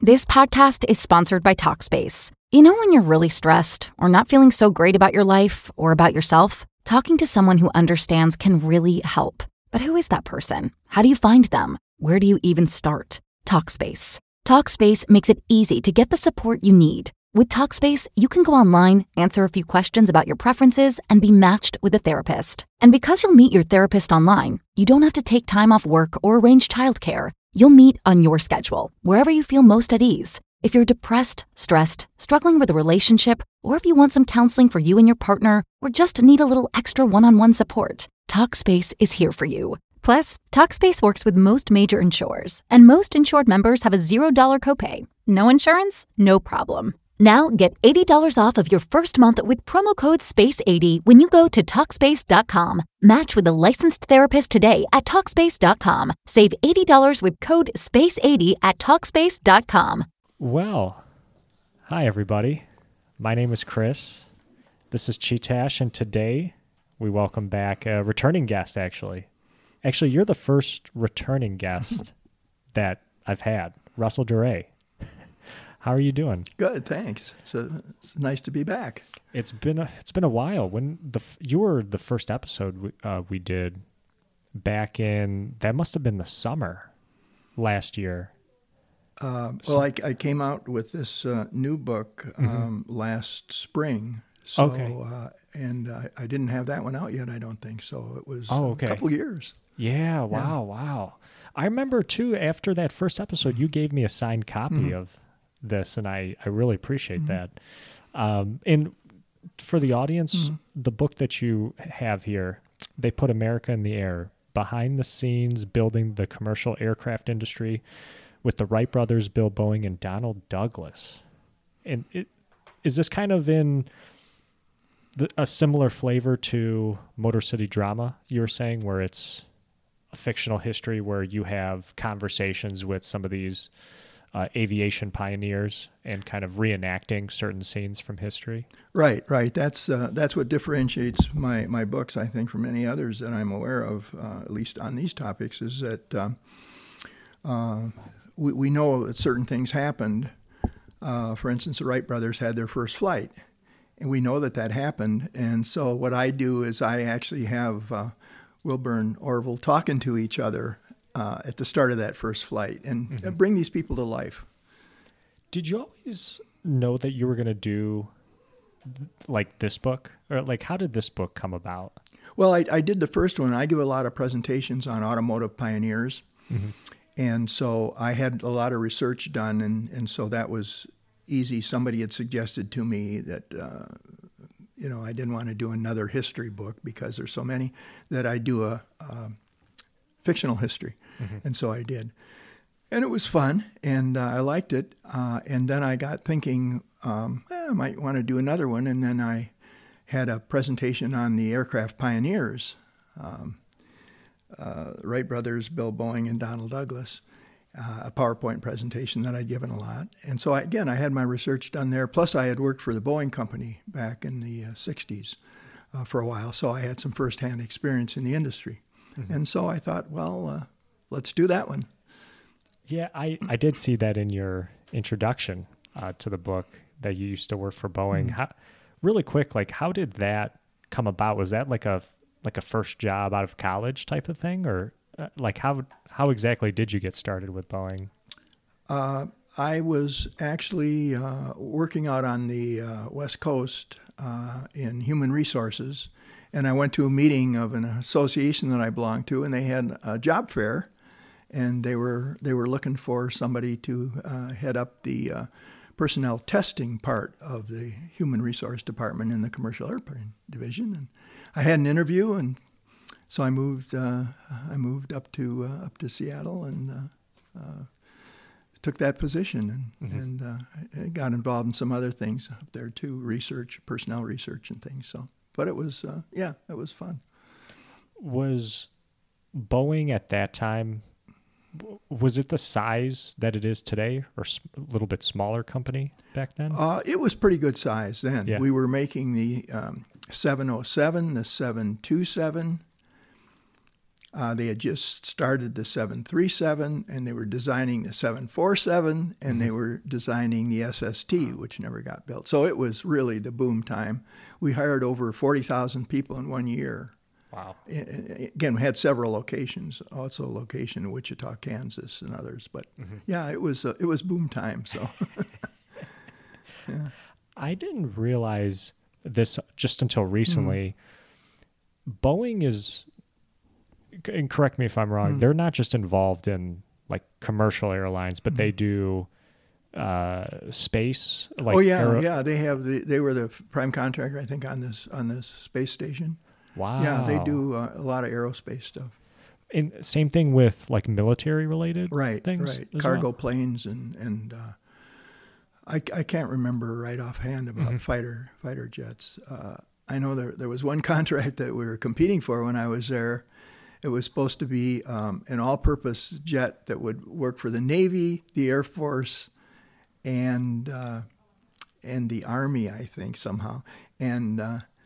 This podcast is sponsored by Talkspace. You know when you're really stressed or not feeling so great about your life or about yourself? Talking to someone who understands can really help. But who is that person? How do you find them? Where do you even start? Talkspace. Talkspace makes it easy to get the support you need. With Talkspace, you can go online, answer a few questions about your preferences, and be matched with a therapist. And because you'll meet your therapist online, you don't have to take time off work or arrange childcare. You'll meet on your schedule, wherever you feel most at ease. If you're depressed, stressed, struggling with a relationship, or if you want some counseling for you and your partner, or just need a little extra one-on-one support, Talkspace is here for you. Plus, Talkspace works with most major insurers, and most insured members have a $0 copay. No insurance? No problem. Now get $80 off of your first month with promo code SPACE80 when you go to Talkspace.com. Match with a licensed therapist today at Talkspace.com. Save $80 with code SPACE80 at Talkspace.com. Well, hi everybody. My name is Chris. This is Cheetash, and today we welcome back a returning guest, actually. Actually, you're the first returning guest that I've had, Russell Duray. How are you doing? Good, thanks. It's nice to be back. It's been a while. When you were the first episode we did back in, that must have been the summer last year. I came out with this new book last spring. So, okay. And I didn't have that one out yet, I don't think. So it was okay. A couple of years. Yeah, wow. I remember, too, after that first episode, you gave me a signed copy of this, and I really appreciate that. And for the audience, the book that you have here, They Put America in the Air, behind the scenes building the commercial aircraft industry with the Wright brothers, Bill Boeing, and Donald Douglas. And is this kind of in a similar flavor to Motor City Drama, you were saying, where it's a fictional history where you have conversations with some of these aviation pioneers and kind of reenacting certain scenes from history? Right. That's what differentiates my books, I think, from any others that I'm aware of, at least on these topics, is that we know that certain things happened. For instance, the Wright brothers had their first flight, and we know that happened. And so what I do is I actually have Wilbur and Orville talking to each other at the start of that first flight and bring these people to life. Did you always know that you were going to do like this book? Or like, how did this book come about? Well, I did the first one. I give a lot of presentations on automotive pioneers. And so I had a lot of research done, and so that was easy. Somebody had suggested to me that, I didn't want to do another history book because there's so many, that I do a fictional history. And so I did. And it was fun, and I liked it. And then I got thinking, I might want to do another one. And then I had a presentation on the aircraft pioneers, Wright brothers, Bill Boeing, and Donald Douglas, a PowerPoint presentation that I'd given a lot. And so, I had my research done there. Plus, I had worked for the Boeing company back in the 60s for a while, so I had some firsthand experience in the industry. And so I thought, well, let's do that one. Yeah, I did see that in your introduction to the book, that you used to work for Boeing. Really quick, like, how did that come about? Was that like a first job out of college type of thing, or like how exactly did you get started with Boeing? I was actually working out on the West Coast in human resources, and I went to a meeting of an association that I belonged to, and they had a job fair, and they were looking for somebody to head up the personnel testing part of the human resource department in the commercial airplane division. And I had an interview, and so I moved up to Seattle and took that position, and I got involved in some other things up there too, research, personnel research, and things. So, but it was it was fun. Was Boeing at that time, was it the size that it is today, or a little bit smaller company back then? It was pretty good size then. Yeah. We were making the 707, the 727, They had just started the 737, and they were designing the 747, and they were designing the SST, which never got built. So it was really the boom time. We hired over 40,000 people in 1 year. Wow. Again, we had several locations, also a location in Wichita, Kansas, and others. But yeah, it was boom time. So yeah. I didn't realize this just until recently. Boeing is, and correct me if I'm wrong, they're not just involved in like commercial airlines, but they do space. Like they were the prime contractor, I think, on this space station. Wow. Yeah, they do a lot of aerospace stuff. And same thing with like military related things? Right. Cargo planes and I can't remember right offhand about fighter jets. I know there was one contract that we were competing for when I was there. It was supposed to be an all-purpose jet that would work for the Navy, the Air Force, and the Army, I think, somehow. And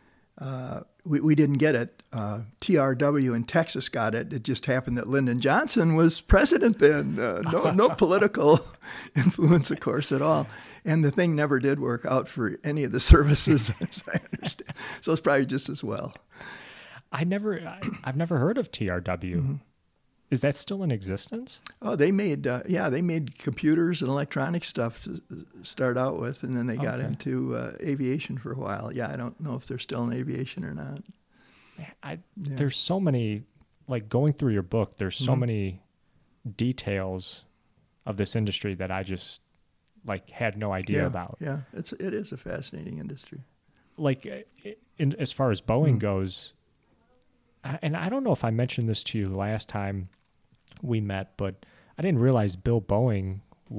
we didn't get it. TRW in Texas got it. It just happened that Lyndon Johnson was president then. No political influence, of course, at all. And the thing never did work out for any of the services, as I understand. So it's probably just as well. I've never heard of TRW. Is that still in existence? Oh, they made computers and electronic stuff to start out with, and then they got into aviation for a while. Yeah, I don't know if they're still in aviation or not. There's so many, like going through your book, there's so many details of this industry that I just like had no idea about. Yeah, it is a fascinating industry. Like as far as Boeing goes, and I don't know if I mentioned this to you last time we met, but I didn't realize Bill Boeing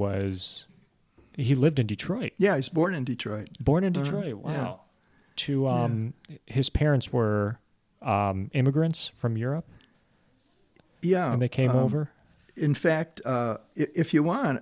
he lived in Detroit. Yeah, he's born in Detroit. Born in Detroit, wow. Yeah. His parents were immigrants from Europe. Yeah. And they came over? In fact, if you want,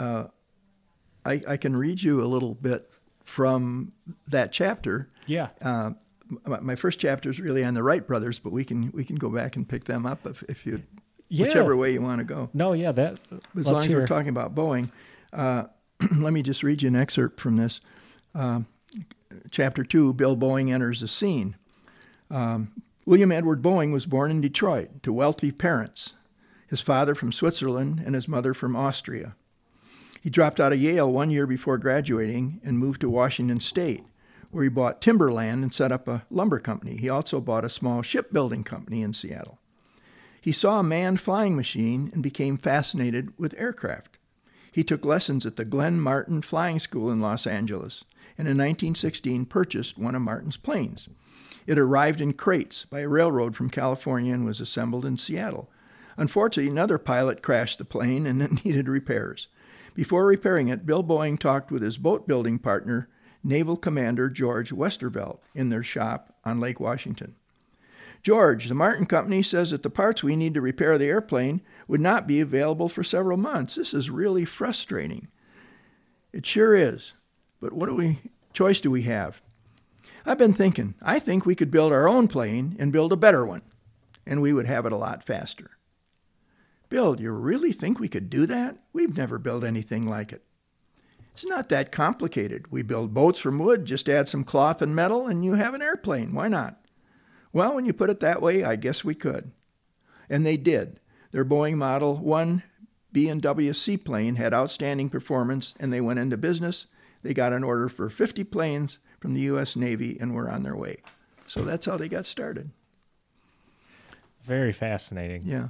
I can read you a little bit from that chapter. Yeah. My first chapter is really on the Wright brothers, but we can go back and pick them up if you, whichever way you want to go. No, yeah, that. As long as we're talking about Boeing, let me just read you an excerpt from this. Chapter 2, Bill Boeing enters the scene. William Edward Boeing was born in Detroit to wealthy parents, his father from Switzerland and his mother from Austria. He dropped out of Yale 1 year before graduating and moved to Washington State, where he bought timberland and set up a lumber company. He also bought a small shipbuilding company in Seattle. He saw a manned flying machine and became fascinated with aircraft. He took lessons at the Glenn Martin Flying School in Los Angeles, and in 1916 purchased one of Martin's planes. It arrived in crates by a railroad from California and was assembled in Seattle. Unfortunately, another pilot crashed the plane and it needed repairs. Before repairing it, Bill Boeing talked with his boat-building partner, Naval Commander George Westervelt, in their shop on Lake Washington. George, the Martin Company says that the parts we need to repair the airplane would not be available for several months. This is really frustrating. It sure is. But what choice do we have? I've been thinking. I think we could build our own plane and build a better one, and we would have it a lot faster. Bill, do you really think we could do that? We've never built anything like it. It's not that complicated. We build boats from wood, just add some cloth and metal, and you have an airplane. Why not? Well, when you put it that way, I guess we could. And they did. Their Boeing Model 1 B&W seaplane had outstanding performance, and they went into business. They got an order for 50 planes from the U.S. Navy and were on their way. So that's how they got started. Very fascinating. Yeah.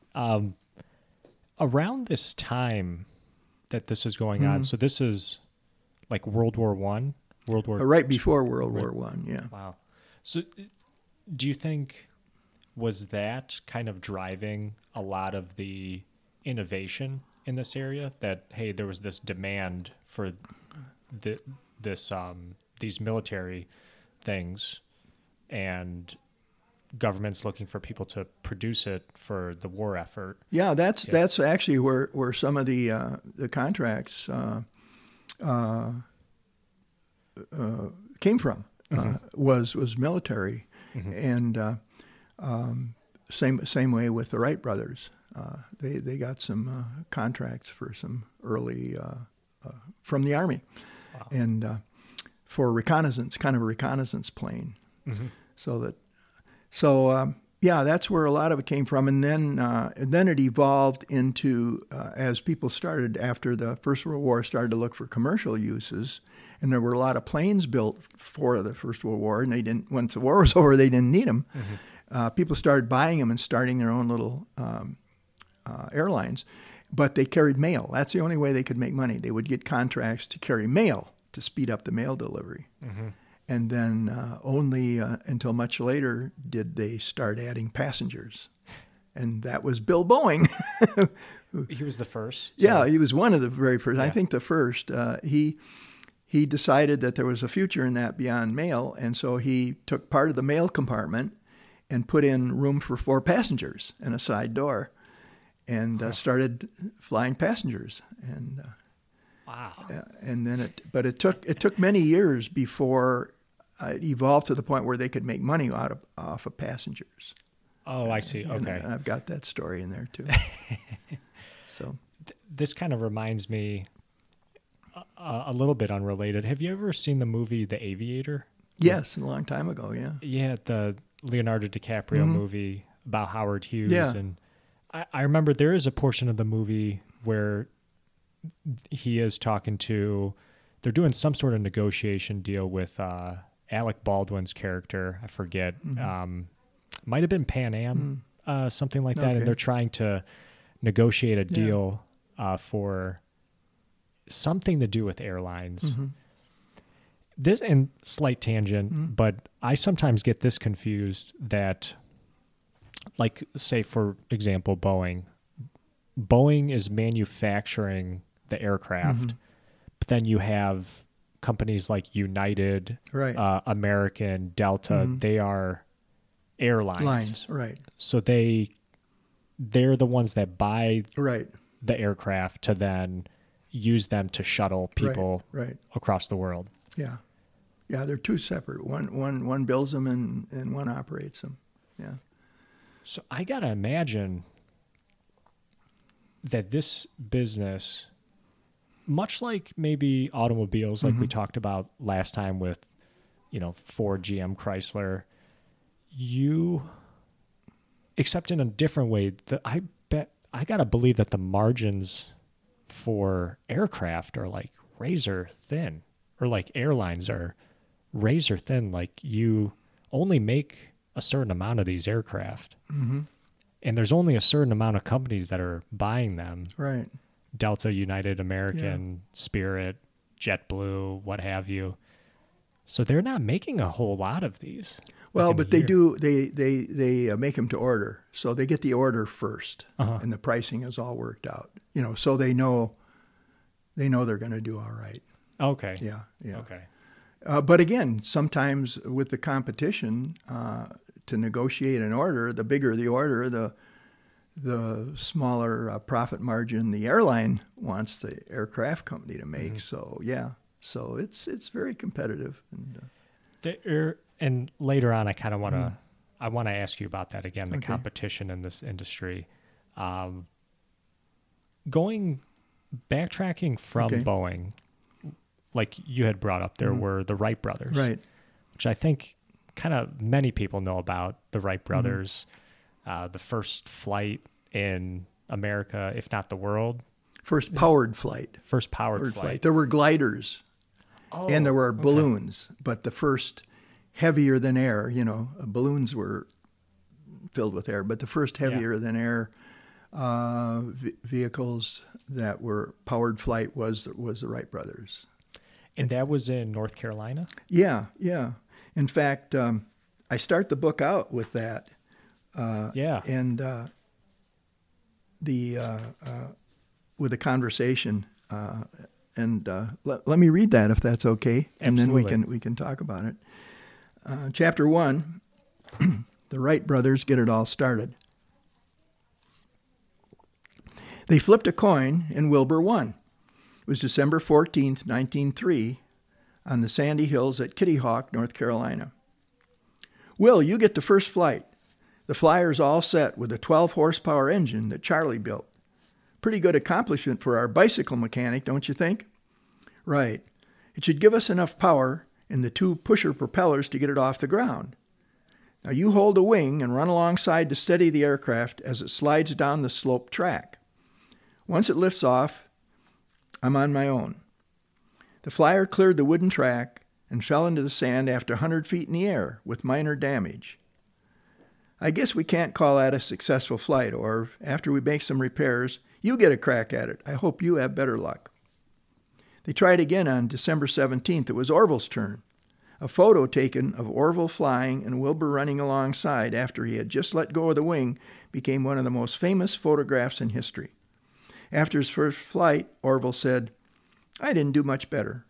Around this time that this is going on, so this is like World War I? Right before World War I, yeah. Wow. So do you think, was that kind of driving a lot of the innovation in this area? That, hey, there was this demand for these military things, and governments looking for people to produce it for the war effort. Yeah, that's actually where some of the contracts came from. Was military, and same way with the Wright brothers. They got some contracts for some early from the Army, wow. And for reconnaissance, kind of a reconnaissance plane. Mm-hmm. Yeah, that's where a lot of it came from, and then it evolved into as people started after the First World War started to look for commercial uses, and there were a lot of planes built for the First World War, and they didn't. Once the war was over, they didn't need them. Mm-hmm. People started buying them and starting their own little airlines, but they carried mail. That's the only way they could make money. They would get contracts to carry mail to speed up the mail delivery. Mm-hmm. And then only until much later did they start adding passengers. And that was Bill Boeing. He was the first? Yeah, he was one of the very first. Yeah. I think the first. He decided that there was a future in that beyond mail, and so he took part of the mail compartment and put in room for 4 passengers and a side door, and started flying passengers. And wow. And then it took many years before it evolved to the point where they could make money off of passengers. Oh, I see. Okay. And I've got that story in there too. So this kind of reminds me a little bit unrelated. Have you ever seen the movie The Aviator? Yes, a long time ago, yeah. Yeah, the Leonardo DiCaprio mm-hmm. movie about Howard Hughes. Yeah. And I remember there is a portion of the movie where he is talking to, they're doing some sort of negotiation deal with Alec Baldwin's character. I forget. Mm-hmm. Might have been Pan Am, something like that. Okay. And they're trying to negotiate a deal for something to do with airlines. Mm-hmm. This, and slight tangent, mm-hmm. but I sometimes get this confused that, like, say, for example, Boeing is manufacturing the aircraft, mm-hmm. but then you have companies like United, right. American, Delta. Mm-hmm. They are airlines, right? So they're the ones that buy right. the aircraft to then use them to shuttle people right. across the world. Yeah, they're two separate. One builds them and one operates them. Yeah. So I gotta imagine that this business, much like maybe automobiles, like mm-hmm. we talked about last time with, Ford, GM, Chrysler, except in a different way, I gotta believe that the margins for aircraft are like razor thin, or like airlines are razor thin. Like, you only make a certain amount of these aircraft. Mm-hmm. And there's only a certain amount of companies that are buying them. Right. Delta, United, American, Spirit, JetBlue, what have you. So they're not making a whole lot of these. Well, but they do. They make them to order, so they get the order first, uh-huh. and the pricing is all worked out. So they know they're going to do all right. Okay. Yeah. Okay. But again, sometimes with the competition, to negotiate an order, the bigger the order, the smaller profit margin the airline wants the aircraft company to make. Mm-hmm. So it's very competitive. And later on, I kind of want to I want to ask you about that again, the competition in this industry. Backtracking from Boeing, like you had brought up, there were the Wright brothers, right? Which I think kind of many people know about the Wright brothers. The first flight in America, if not the world. First powered flight. First powered flight. There were gliders, and there were balloons, but the first heavier than air, balloons were filled with air, but the first heavier than air vehicles that were powered flight was the Wright brothers. And that was in North Carolina? Yeah. In fact, I start the book out with that. And with a conversation, and let me read that if that's okay, and Absolutely. Then we can talk about it. Chapter 1, the Wright brothers get it all started. They flipped a coin, and Wilbur won. It was December 14th, 1903, on the sandy hills at Kitty Hawk, North Carolina. Will, you get the first flight. The Flyer's all set with a 12-horsepower engine that Charlie built. Pretty good accomplishment for our bicycle mechanic, don't you think? Right. It should give us enough power in the 2 pusher propellers to get it off the ground. Now you hold a wing and run alongside to steady the aircraft as it slides down the sloped track. Once it lifts off, I'm on my own. The Flyer cleared the wooden track and fell into the sand after 100 feet in the air with minor damage. I guess we can't call that a successful flight, or after we make some repairs, you get a crack at it. I hope you have better luck. They tried again on December 17th. It was Orville's turn. A photo taken of Orville flying and Wilbur running alongside after he had just let go of the wing became one of the most famous photographs in history. After his first flight, Orville said, "I didn't do much better."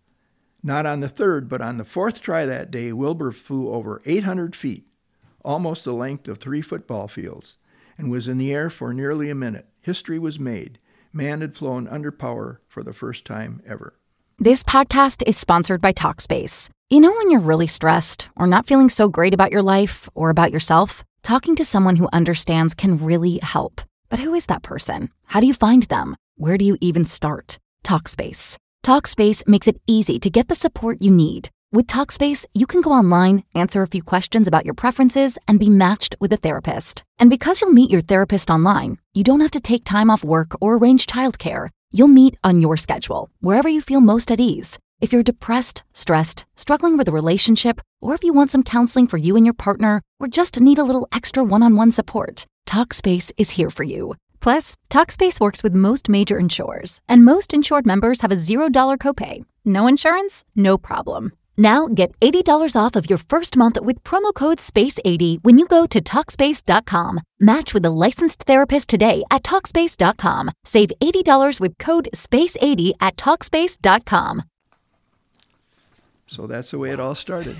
Not on the third, but on the 4th try that day, Wilbur flew over 800 feet, almost the length of 3 football fields, and was in the air for nearly a minute. History was made. Man had flown under power for the first time ever. This podcast is sponsored by Talkspace. You know when you're really stressed or not feeling so great about your life or about yourself? Talking to someone who understands can really help. But who is that person? How do you find them? Where do you even start? Talkspace. Talkspace makes it easy to get the support you need. With Talkspace, you can go online, answer a few questions about your preferences, and be matched with a therapist. And because you'll meet your therapist online, you don't have to take time off work or arrange childcare. You'll meet on your schedule, wherever you feel most at ease. If you're depressed, stressed, struggling with a relationship, or if you want some counseling for you and your partner, or just need a little extra one-on-one support, Talkspace is here for you. Plus, Talkspace works with most major insurers, and most insured members have a $0 copay. No insurance? No problem. Now get $80 off of your first month with promo code SPACE80 when you go to Talkspace.com. Match with a licensed therapist today at Talkspace.com. Save $80 with code SPACE80 at Talkspace.com. So that's the way it all started.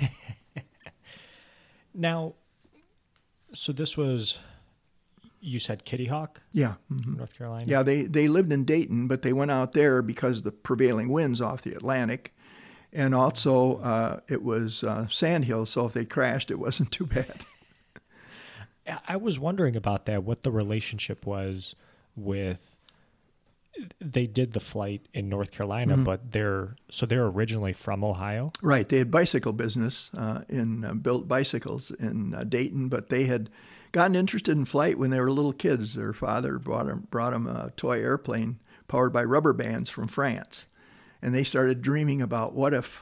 Now, so this was, you said Kitty Hawk? Yeah. Mm-hmm. North Carolina? Yeah, they lived in Dayton, but they went out there because of the prevailing winds off the Atlantic. And also, it was sandhills, so if they crashed, it wasn't too bad. I was wondering about that, what the relationship was with, they did the flight in North Carolina, but they're originally from Ohio? Right. They had bicycle business built bicycles in Dayton, but they had gotten interested in flight when they were little kids. Their father brought them a toy airplane powered by rubber bands from France. And they started dreaming about what if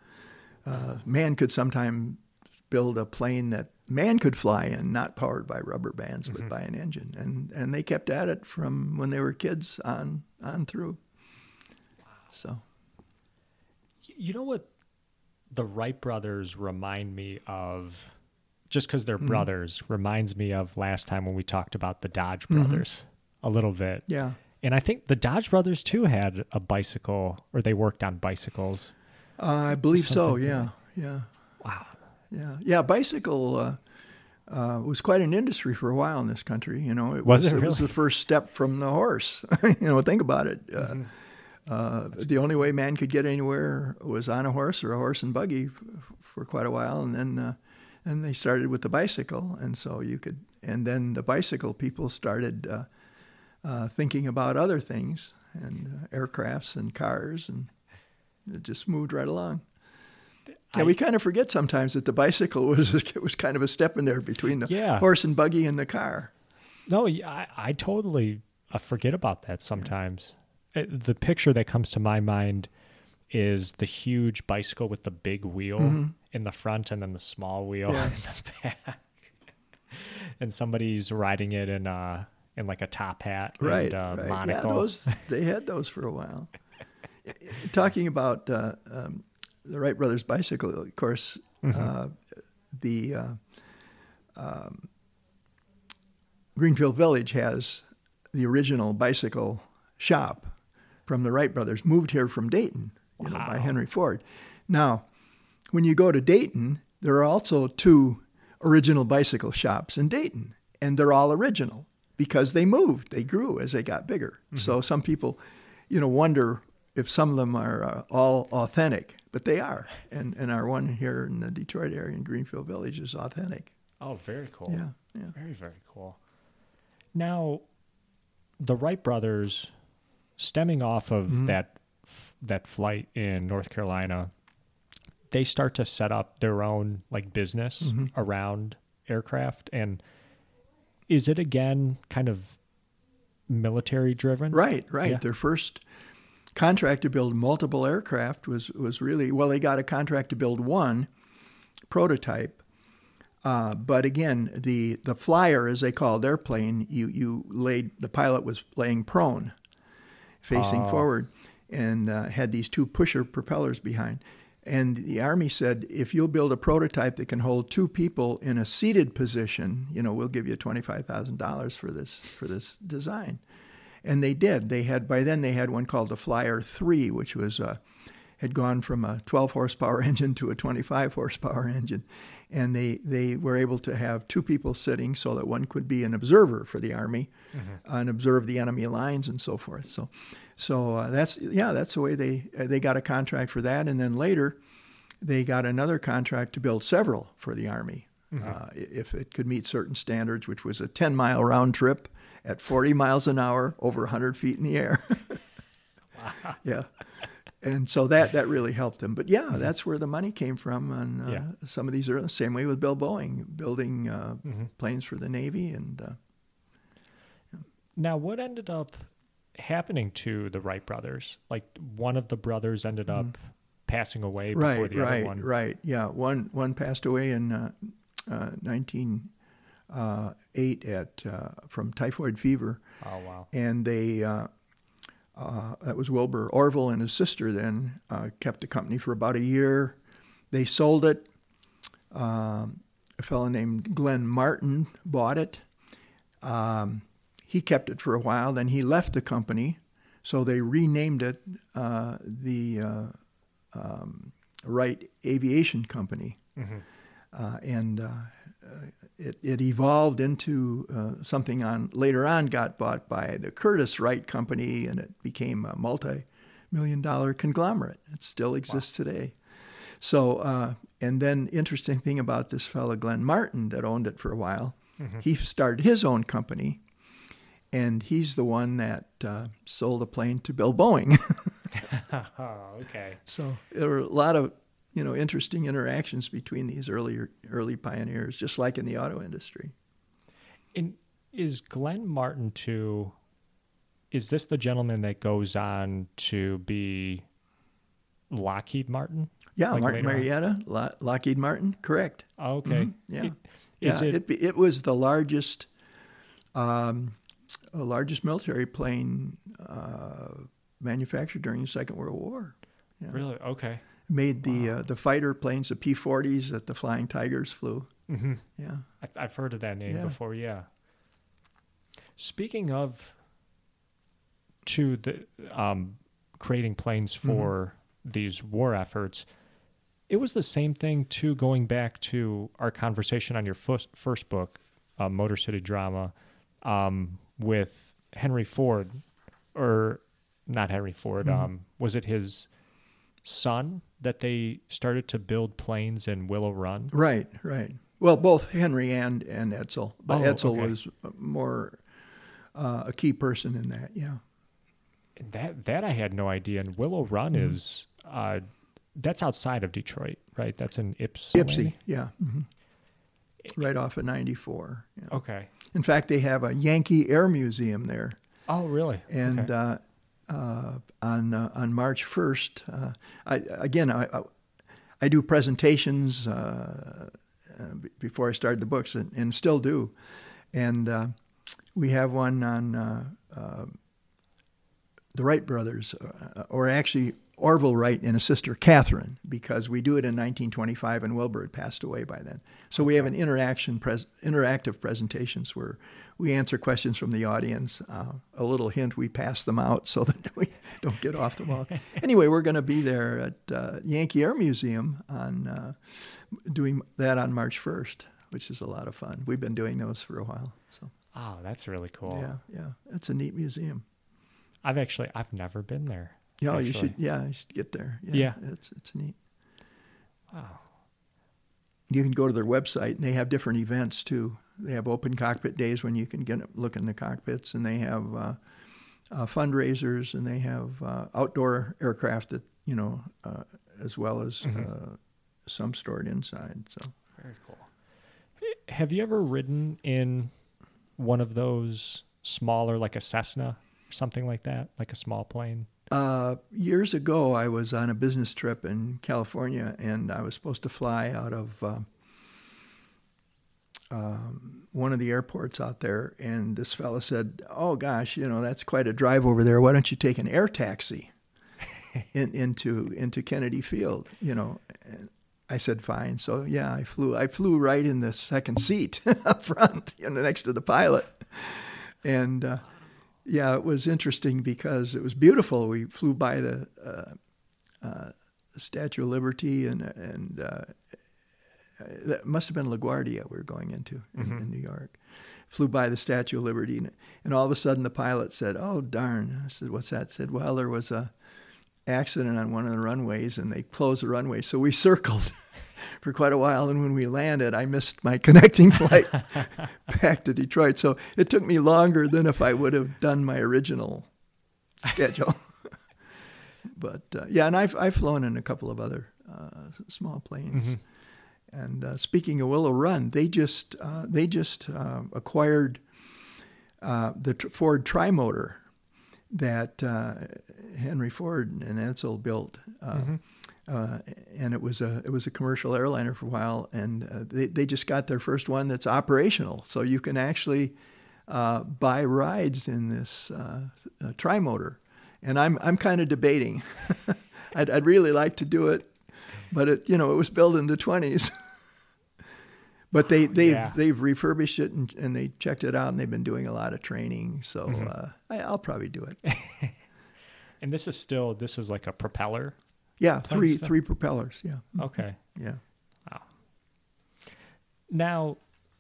man could sometime build a plane that man could fly in, not powered by rubber bands, but by an engine. And they kept at it from when they were kids on through. So, you know what the Wright brothers remind me of, just because they're brothers, reminds me of last time when we talked about the Dodge brothers a little bit. Yeah. And I think the Dodge brothers, too, had a bicycle, or they worked on bicycles. I believe so, yeah. Wow. Yeah, bicycle was quite an industry for a while in this country. You know, it was the first step from the horse. You know, think about it. The only way man could get anywhere was on a horse or a horse and buggy for quite a while, and then they started with the bicycle, and so and then the bicycle people started thinking about other things, and aircrafts and cars, and it just moved right along. Yeah, we kind of forget sometimes that the bicycle was kind of a step in there between the horse and buggy and the car. No, I totally forget about that sometimes. The picture that comes to my mind is the huge bicycle with the big wheel in the front and then the small wheel in the back. And somebody's riding it in like a top hat and monocle. Yeah, they had those for a while. Talking about the Wright brothers bicycle, of course, the Greenfield Village has the original bicycle shop from the Wright brothers, moved here from Dayton, by Henry Ford. Now, when you go to Dayton, there are also 2 original bicycle shops in Dayton, and they're all original because they moved, they grew as they got bigger. So some people, wonder if some of them are all authentic, but they are. And our one here in the Detroit area in Greenfield Village is authentic. Oh, very cool. Yeah. Yeah. Very, very cool. Now, the Wright brothers, stemming off of that flight in North Carolina, they start to set up their own like business around aircraft. And is it again kind of military driven? Right. Yeah. Their first contract to build multiple aircraft was really, well, they got a contract to build one prototype. But again, the flyer, as they called their plane, the pilot was laying prone, facing forward, and had these two pusher propellers behind. And the Army said, if you'll build a prototype that can hold two people in a seated position, we'll give you $25,000 for this design. And they did. By then they had one called the Flyer 3, which was had gone from a 12 horsepower engine to a 25 horsepower engine. And they were able to have two people sitting so that one could be an observer for the Army and observe the enemy lines and so forth. So that's the way they got a contract for that. And then later they got another contract to build several for the Army if it could meet certain standards, which was a 10-mile round trip at 40 miles an hour over 100 feet in the air. Wow. Yeah. And so that really helped them. But yeah, that's where the money came from on some of these early, same way with Bill Boeing, building planes for the Navy. And Now, what ended up happening to the Wright brothers? Like one of the brothers ended up passing away before the other one. Right. Yeah, one passed away in 1908 from typhoid fever. Oh wow! And they that was Wilbur Orville and his sister. Then kept the company for about a year. They sold it. A fellow named Glenn Martin bought it. He kept it for a while. Then he left the company, so they renamed it the Wright Aviation Company, and it evolved into something later on got bought by the Curtiss Wright Company, and it became a multi-million-dollar conglomerate. It still exists today. So, and then interesting thing about this fellow Glenn Martin that owned it for a while, he started his own company, and he's the one that sold a plane to Bill Boeing. Oh, okay. So there were a lot of interesting interactions between these early pioneers, just like in the auto industry. And is Glenn Martin too? Is this the gentleman that goes on to be Lockheed Martin? Yeah, like Martin Marietta, Lockheed Martin, correct. Oh, okay. Yeah, it was the largest military plane manufactured during the Second World War. Yeah. Really? Okay. Made the fighter planes, the P-40s that the Flying Tigers flew. Mm-hmm. Yeah, I've heard of that name before. Yeah. Speaking of creating planes for these war efforts, it was the same thing too. Going back to our conversation on your first book, Motor City Drama, with Henry Ford, or not Henry Ford. Was it his son that they started to build planes in Willow Run? Right. Well, both Henry and Edsel, but Edsel was more a key person in that. Yeah. That I had no idea. And Willow Run is that's outside of Detroit, right? That's in Ypsilanti. Yeah. Right off of 94. Yeah. Okay. In fact, they have a Yankee Air Museum there. Oh, really? And okay. On March 1st, I do presentations before I started the books, and still do. And we have one on the Wright brothers, or actually Orville Wright and his sister Catherine, because we do it in 1925, and Wilbur had passed away by then. So we have an interactive presentations where we answer questions from the audience. A little hint, we pass them out so that we don't get off the wall. Anyway, we're going to be there at Yankee Air Museum on doing that on March 1st, which is a lot of fun. We've been doing those for a while. So. Oh, that's really cool. Yeah. It's a neat museum. I've never been there. Yeah, you should get there. Yeah. It's neat. Wow. you can go to their website, and they have different events too. They have open cockpit days when you can look in the cockpits, and they have fundraisers, and they have outdoor aircraft that as well as some stored inside. So very cool. Have you ever ridden in one of those smaller, like a Cessna or something like that, like a small plane? Years ago, I was on a business trip in California, and I was supposed to fly out of one of the airports out there, and this fella said, "Oh gosh, that's quite a drive over there. Why don't you take an air taxi into Kennedy Field?" And I said, "Fine." So yeah, I flew right in the second seat up front, next to the pilot, and yeah, it was interesting because it was beautiful. We flew by the Statue of Liberty, and that must have been LaGuardia we were going into in New York. Flew by the Statue of Liberty, and all of a sudden the pilot said, "Oh, darn." I said, "What's that?" Said, "Well, there was a accident on one of the runways, and they closed the runway, so we circled for quite a while, and when we landed, I missed my connecting flight back to Detroit. So it took me longer than if I would have done my original schedule." But yeah, and I've flown in a couple of other small planes. And speaking of Willow Run, they just acquired the Ford Trimotor that Henry Ford and Edsel built. And it was a commercial airliner for a while, and they just got their first one that's operational, so you can actually buy rides in this Trimotor. And I'm kind of debating. I'd really like to do it, but it was built in the 20s. But they've refurbished it and they checked it out, and they've been doing a lot of training, so I'll probably do it. And this is like a propeller. Yeah, three propellers. Yeah. Okay. Yeah. Wow. Now,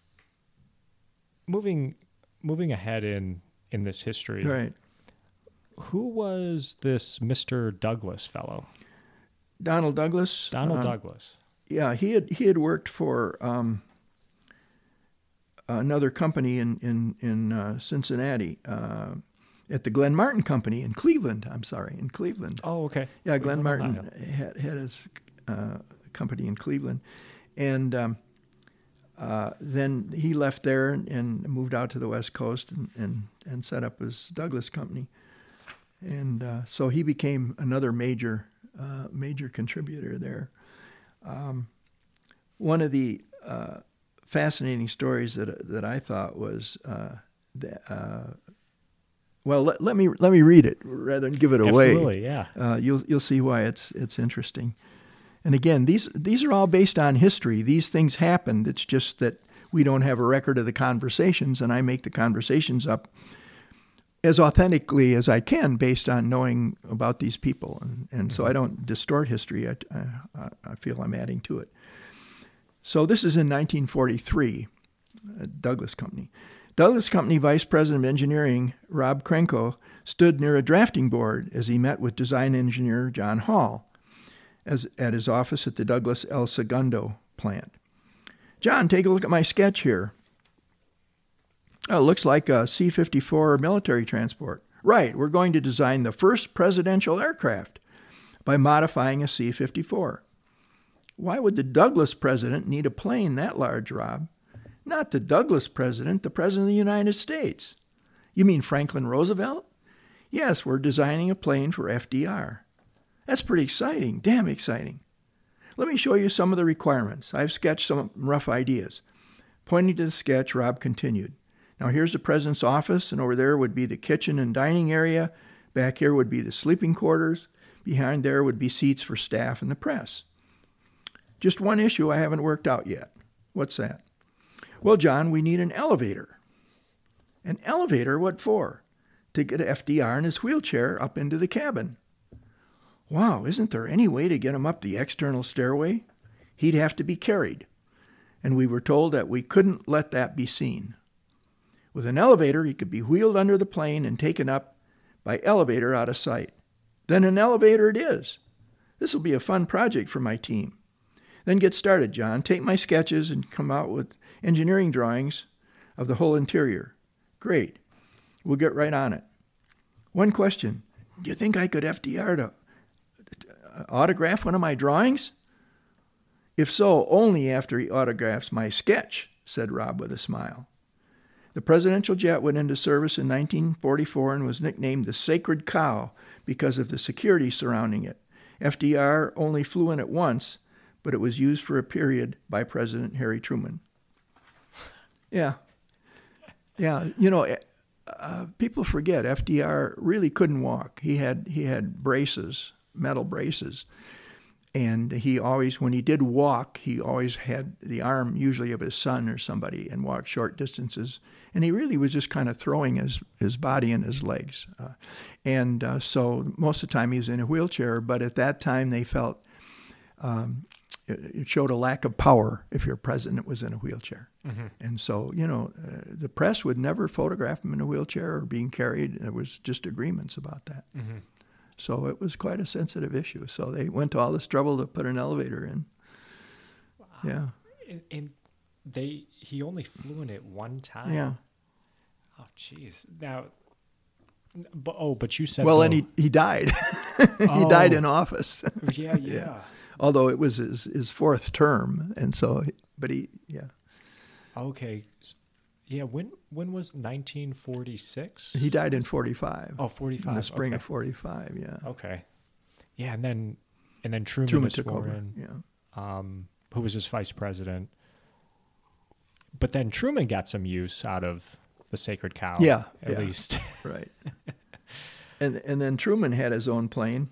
moving ahead in this history, right? Who was this Mr. Douglas fellow? Donald Douglas. Douglas. Yeah, he had worked for another company in Cincinnati. At the Glenn Martin Company in Cleveland. In Cleveland. Oh, okay. Yeah, Glenn Martin had his company in Cleveland. And then he left there and moved out to the West Coast and set up his Douglas Company. And so he became another major contributor there. One of the fascinating stories that I thought was well, let me read it rather than give it away. Absolutely, yeah. You'll see why it's interesting. And again, these are all based on history. These things happened. It's just that we don't have a record of the conversations, and I make the conversations up as authentically as I can based on knowing about these people. And so I don't distort history. I feel I'm adding to it. So this is in 1943, Douglas Company. Douglas Company Vice President of Engineering, Rob Krenko, stood near a drafting board as he met with design engineer John Hall at his office at the Douglas El Segundo plant. "John, take a look at my sketch here." "Oh, it looks like a C-54 military transport." "Right, we're going to design the first presidential aircraft by modifying a C-54. "Why would the Douglas president need a plane that large, Rob?" "Not the Douglas president, the president of the United States." "You mean Franklin Roosevelt?" "Yes, we're designing a plane for FDR." "That's pretty exciting, damn exciting. Let me show you some of the requirements. I've sketched some rough ideas." Pointing to the sketch, Rob continued, "Now here's the president's office, and over there would be the kitchen and dining area. Back here would be the sleeping quarters. Behind there would be seats for staff and the press. Just one issue I haven't worked out yet." "What's that?" "Well, John, we need an elevator." "An elevator? What for?" "To get FDR in his wheelchair up into the cabin." "Wow, isn't there any way to get him up the external stairway?" "He'd have to be carried. And we were told that we couldn't let that be seen. With an elevator, he could be wheeled under the plane and taken up by elevator out of sight. Then an elevator it is. This will be a fun project for my team. Then get started, John. Take my sketches and come out with engineering drawings of the whole interior. Great. We'll get right on it. One question. Do you think I could FDR to autograph one of my drawings? If so, only after he autographs my sketch, said Rob with a smile. The presidential jet went into service in 1944 and was nicknamed the Sacred Cow because of the security surrounding it. FDR only flew in it once, but it was used for a period by President Harry Truman. Yeah. Yeah, people forget FDR really couldn't walk. He had braces, metal braces. And he always, when he did walk, he always had the arm usually of his son or somebody and walked short distances. And he really was just kind of throwing his body and his legs. So most of the time he was in a wheelchair, but at that time they felt it showed a lack of power if your president was in a wheelchair. Mm-hmm. And so, the press would never photograph him in a wheelchair or being carried. There was just agreements about that. Mm-hmm. So it was quite a sensitive issue. So they went to all this trouble to put an elevator in. Wow. Yeah. And he only flew in it one time? Yeah. Oh, jeez. Now, but you said... Well, and he died. He died in office. Yeah. Yeah. Although it was his fourth term. And so, yeah. Okay. Yeah, when was 1946? He died in 45. Oh, 45. In the spring of 45, yeah. Okay. Yeah, and then Truman took over. In, yeah. Who was his vice president. But then Truman got some use out of the Sacred Cow. Yeah. At least. Right. And then Truman had his own plane.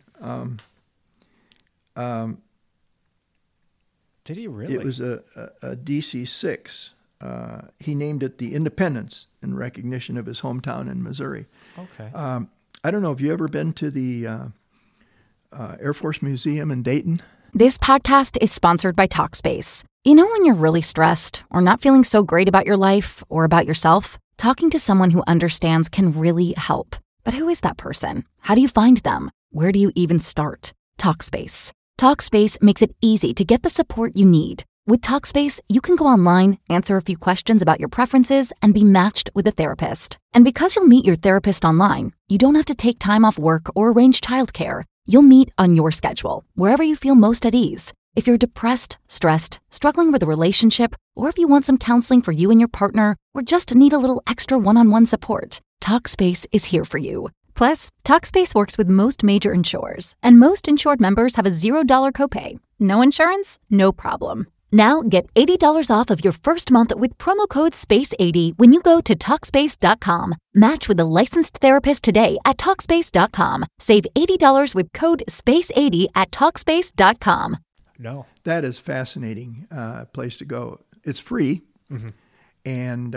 Did he really? It was a DC-6. He named it the Independence in recognition of his hometown in Missouri. Okay. I don't know, have you ever been to the Air Force Museum in Dayton? This podcast is sponsored by Talkspace. You know when you're really stressed or not feeling so great about your life or about yourself? Talking to someone who understands can really help. But who is that person? How do you find them? Where do you even start? Talkspace. Talkspace makes it easy to get the support you need. With Talkspace, you can go online, answer a few questions about your preferences, and be matched with a therapist. And because you'll meet your therapist online, you don't have to take time off work or arrange childcare. You'll meet on your schedule, wherever you feel most at ease. If you're depressed, stressed, struggling with a relationship, or if you want some counseling for you and your partner, or just need a little extra one-on-one support, Talkspace is here for you. Plus, Talkspace works with most major insurers, and most insured members have a $0 copay. No insurance? No problem. Now get $80 off of your first month with promo code SPACE80 when you go to Talkspace.com. Match with a licensed therapist today at Talkspace.com. Save $80 with code SPACE80 at Talkspace.com. No. That is fascinating place to go. It's free. Mm-hmm. And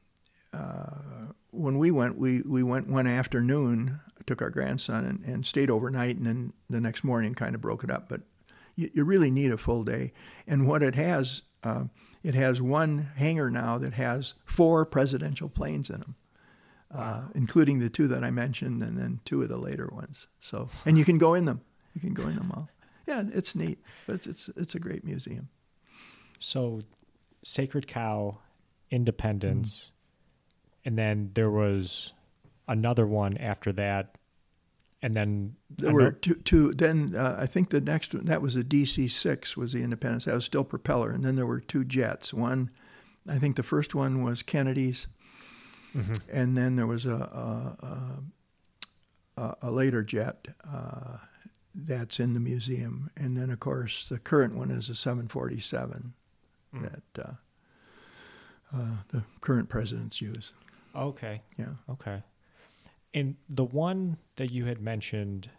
when we went one afternoon, took our grandson and stayed overnight, and then the next morning kind of broke it up. But you really need a full day. And what it has one hangar now that has 4 presidential planes in them, including the 2 that I mentioned, and then 2 of the later ones. So, and you can go in them. You can go in them all. Yeah, it's neat. But it's a great museum. So, Sacred Cow, Independence, and then there was another one after that. And then there were two. Then I think the next one, that was a DC-6, was the Independence. That was still propeller. And then there were 2 jets. One, I think the first one was Kennedy's, mm-hmm. and then there was a later jet that's in the museum. And then, of course, the current one is a 747 that the current presidents use. Okay. Yeah. Okay. And the one that you had mentioned,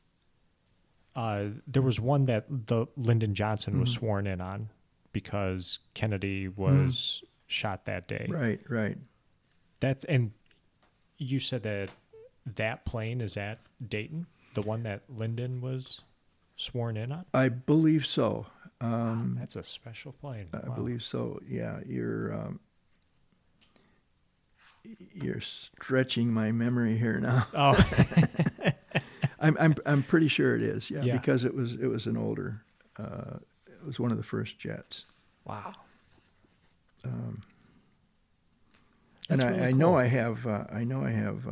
there was one that the Lyndon Johnson was sworn in on because Kennedy was shot that day. Right. And you said that plane is at Dayton, the one that Lyndon was sworn in on? I believe so. That's a special plane. I believe so. Yeah, You're stretching my memory here now. Oh, I'm pretty sure it is. Yeah, because it was an older It was one of the first jets. Wow. And That's really I cool. know I have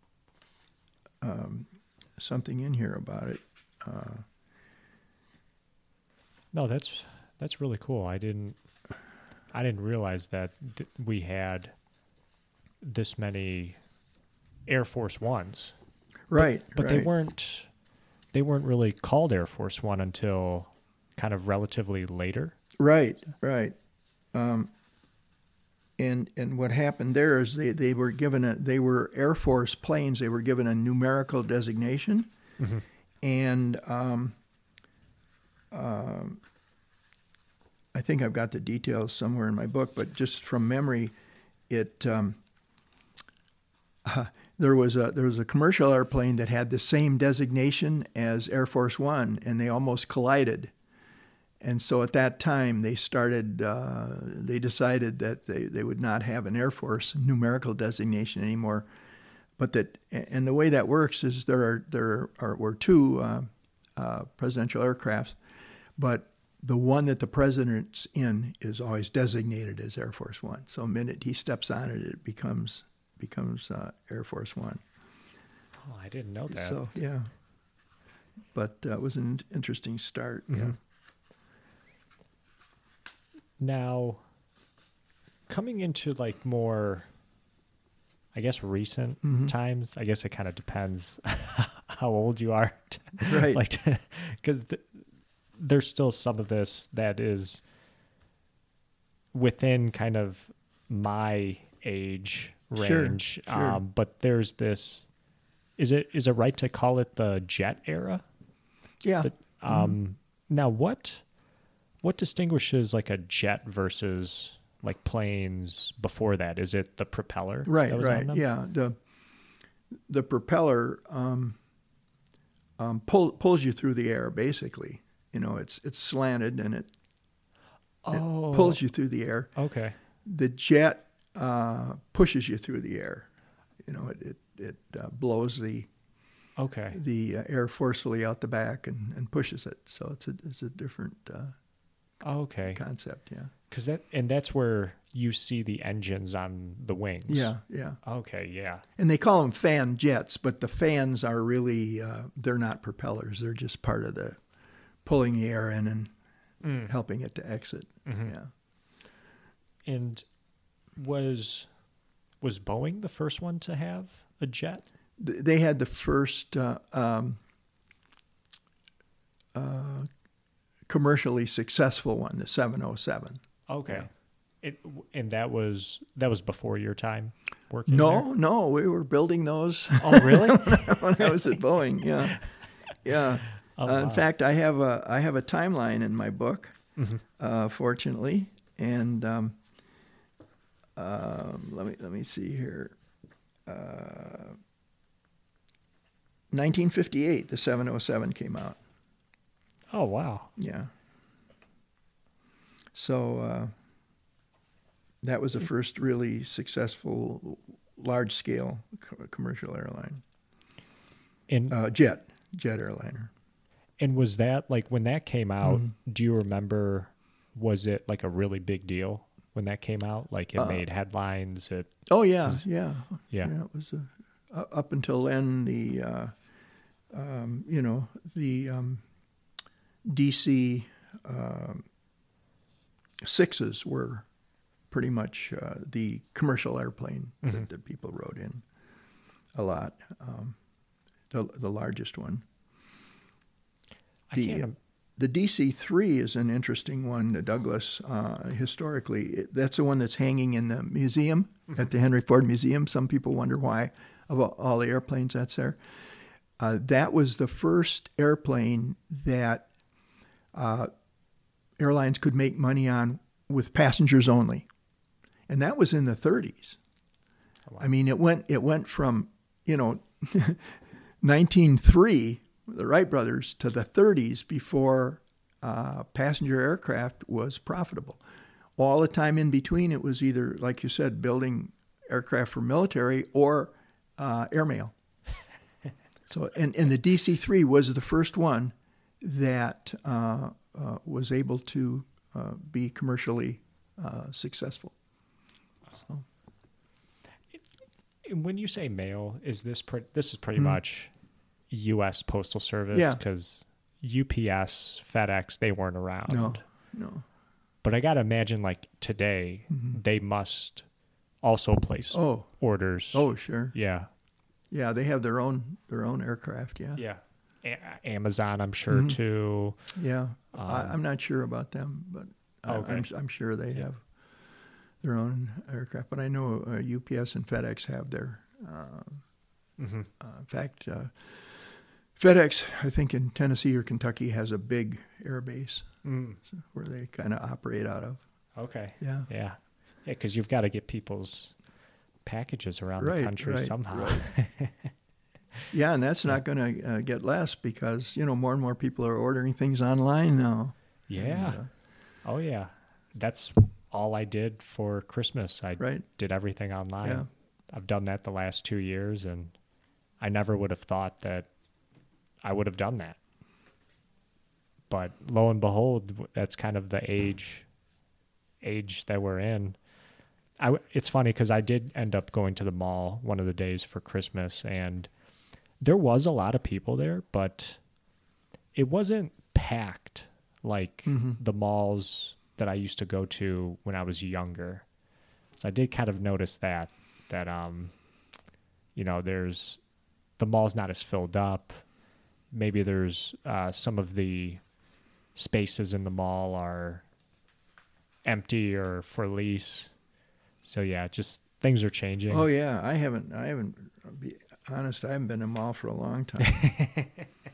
something in here about it. No, that's really cool. I didn't realize that we had this many Air Force Ones. Right. But right. they weren't really called Air Force One until kind of relatively later. Right. Right. And what happened there is they were given they were Air Force planes. They were given a numerical designation, Mm-hmm. and I think I've got the details somewhere in my book, but just from memory, it there was a commercial airplane that had the same designation as Air Force One, and they almost collided. And so at that time, they decided that they would not have an Air Force numerical designation anymore. But and the way that works is there were two presidential aircrafts, but the one that the president's in is always designated as Air Force One. So the minute he steps on it, it becomes Air Force One. Oh, I didn't know that. So yeah, but it was an interesting start. Mm-hmm. Yeah. Now, coming into like more, I guess, recent times, I guess it kind of depends how old you are. Right. Like, because there's still some of this that is within kind of my age range. Sure. But there's this, is it right to call it the jet era? Yeah. Now, what distinguishes like a jet versus like planes before that? Is it the propeller? Right, that was on them? yeah. The propeller pulls you through the air. Basically, it's slanted and it pulls you through the air. Okay. The jet pushes you through the air. It blows the air forcefully out the back and pushes it. So it's a different concept. Yeah. Because that's where you see the engines on the wings. Yeah. Okay. Yeah. And they call them fan jets, but the fans are really they're not propellers. They're just part of the pulling the air in and helping it to exit. Mm-hmm. Yeah. And was Boeing the first one to have a jet? They had the first commercially successful one, the 707. Okay. Yeah. And that was before your time working there? No, we were building those. Oh, really? When I was at Boeing, yeah. Oh, wow. In fact, I have a timeline in my book, fortunately, and let me see here. 1958, the 707 came out. Oh, wow. Yeah. So that was the first really successful large-scale commercial airline. And jet airliner. And was that, like, when that came out, do you remember, was it like a really big deal when that came out? Like it made headlines? Oh, yeah. It was up until then, the DC sixes were pretty much the commercial airplane that people rode in a lot. The largest one. The DC-3 is an interesting one, the Douglas, historically. That's the one that's hanging in the museum, at the Henry Ford Museum. Some people wonder why, of all the airplanes that's there. That was the first airplane that airlines could make money on with passengers only. And that was in the 30s. Oh, wow. I mean, it went from, 1903, the Wright brothers, to the 30s before passenger aircraft was profitable. All the time in between, it was either, like you said, building aircraft for military or airmail. So, and the DC-3 was the first one that was able to be commercially successful. So. When you say mail, is this this is pretty much U.S. Postal Service? Yeah. Because UPS, FedEx, they weren't around. No. But I got to imagine, like, today, they must also place orders. Oh, sure. Yeah. Yeah, they have their own aircraft, yeah. Yeah. Amazon, I'm sure, too. Yeah. I'm not sure about them, but I'm sure they have their own aircraft. But I know UPS and FedEx have their... in fact, FedEx, I think in Tennessee or Kentucky, has a big air base where they kind of operate out of. Okay. Yeah. Yeah. Yeah, because you've got to get people's packages around the country somehow. Right. Yeah, and that's not going to get less because, more and more people are ordering things online now. Yeah. And, yeah. That's all I did for Christmas. I did everything online. Yeah. I've done that the last 2 years, and I never would have thought that I would have done that. But lo and behold, that's kind of the age that we're in. It's funny because I did end up going to the mall one of the days for Christmas, and there was a lot of people there, but it wasn't packed like the malls that I used to go to when I was younger. So I did kind of notice that there's the mall's not as filled up. Maybe there's some of the spaces in the mall are empty or for lease. So yeah, just things are changing. Oh yeah, I haven't. I'll be honest, I haven't been in a mall for a long time.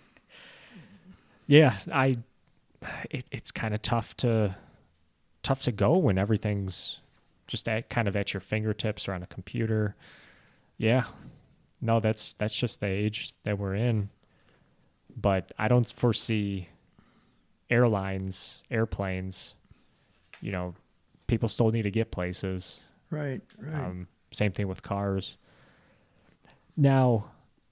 Yeah, it's kind of tough to go when everything's just kind of at your fingertips or on a computer. Yeah, no, that's just the age that we're in. But I don't foresee airplanes. People still need to get places. Right. Same thing with cars. Now,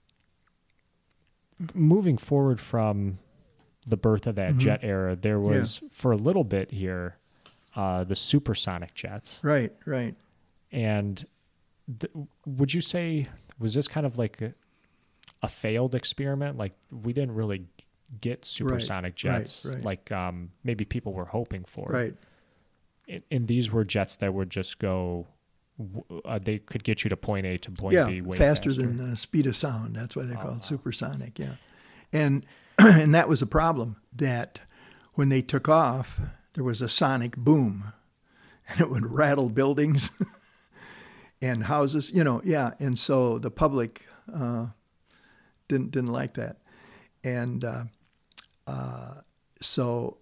moving forward from the birth of that jet era, there was, for a little bit here, the supersonic jets. Right. And would you say, was this kind of like a failed experiment? Like, we didn't really get supersonic jets like maybe people were hoping for. Right. And these were jets that would just go... they could get you to point A to point B way faster than the speed of sound. That's why they're called supersonic. Yeah, and and that was a problem. That when they took off, there was a sonic boom, and it would rattle buildings and houses. Yeah, and so the public didn't like that, and so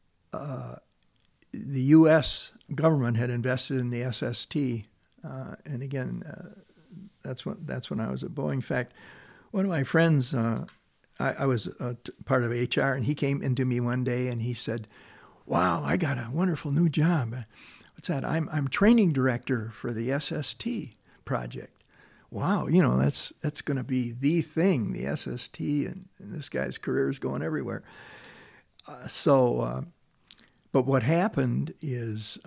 the U.S. government had invested in the SST. And again, that's when I was at Boeing. In fact, one of my friends, I was part of HR, and he came into me one day and he said, "Wow, I got a wonderful new job. What's that? I'm training director for the SST project. Wow, that's going to be the thing, the SST, and this guy's career is going everywhere." But what happened is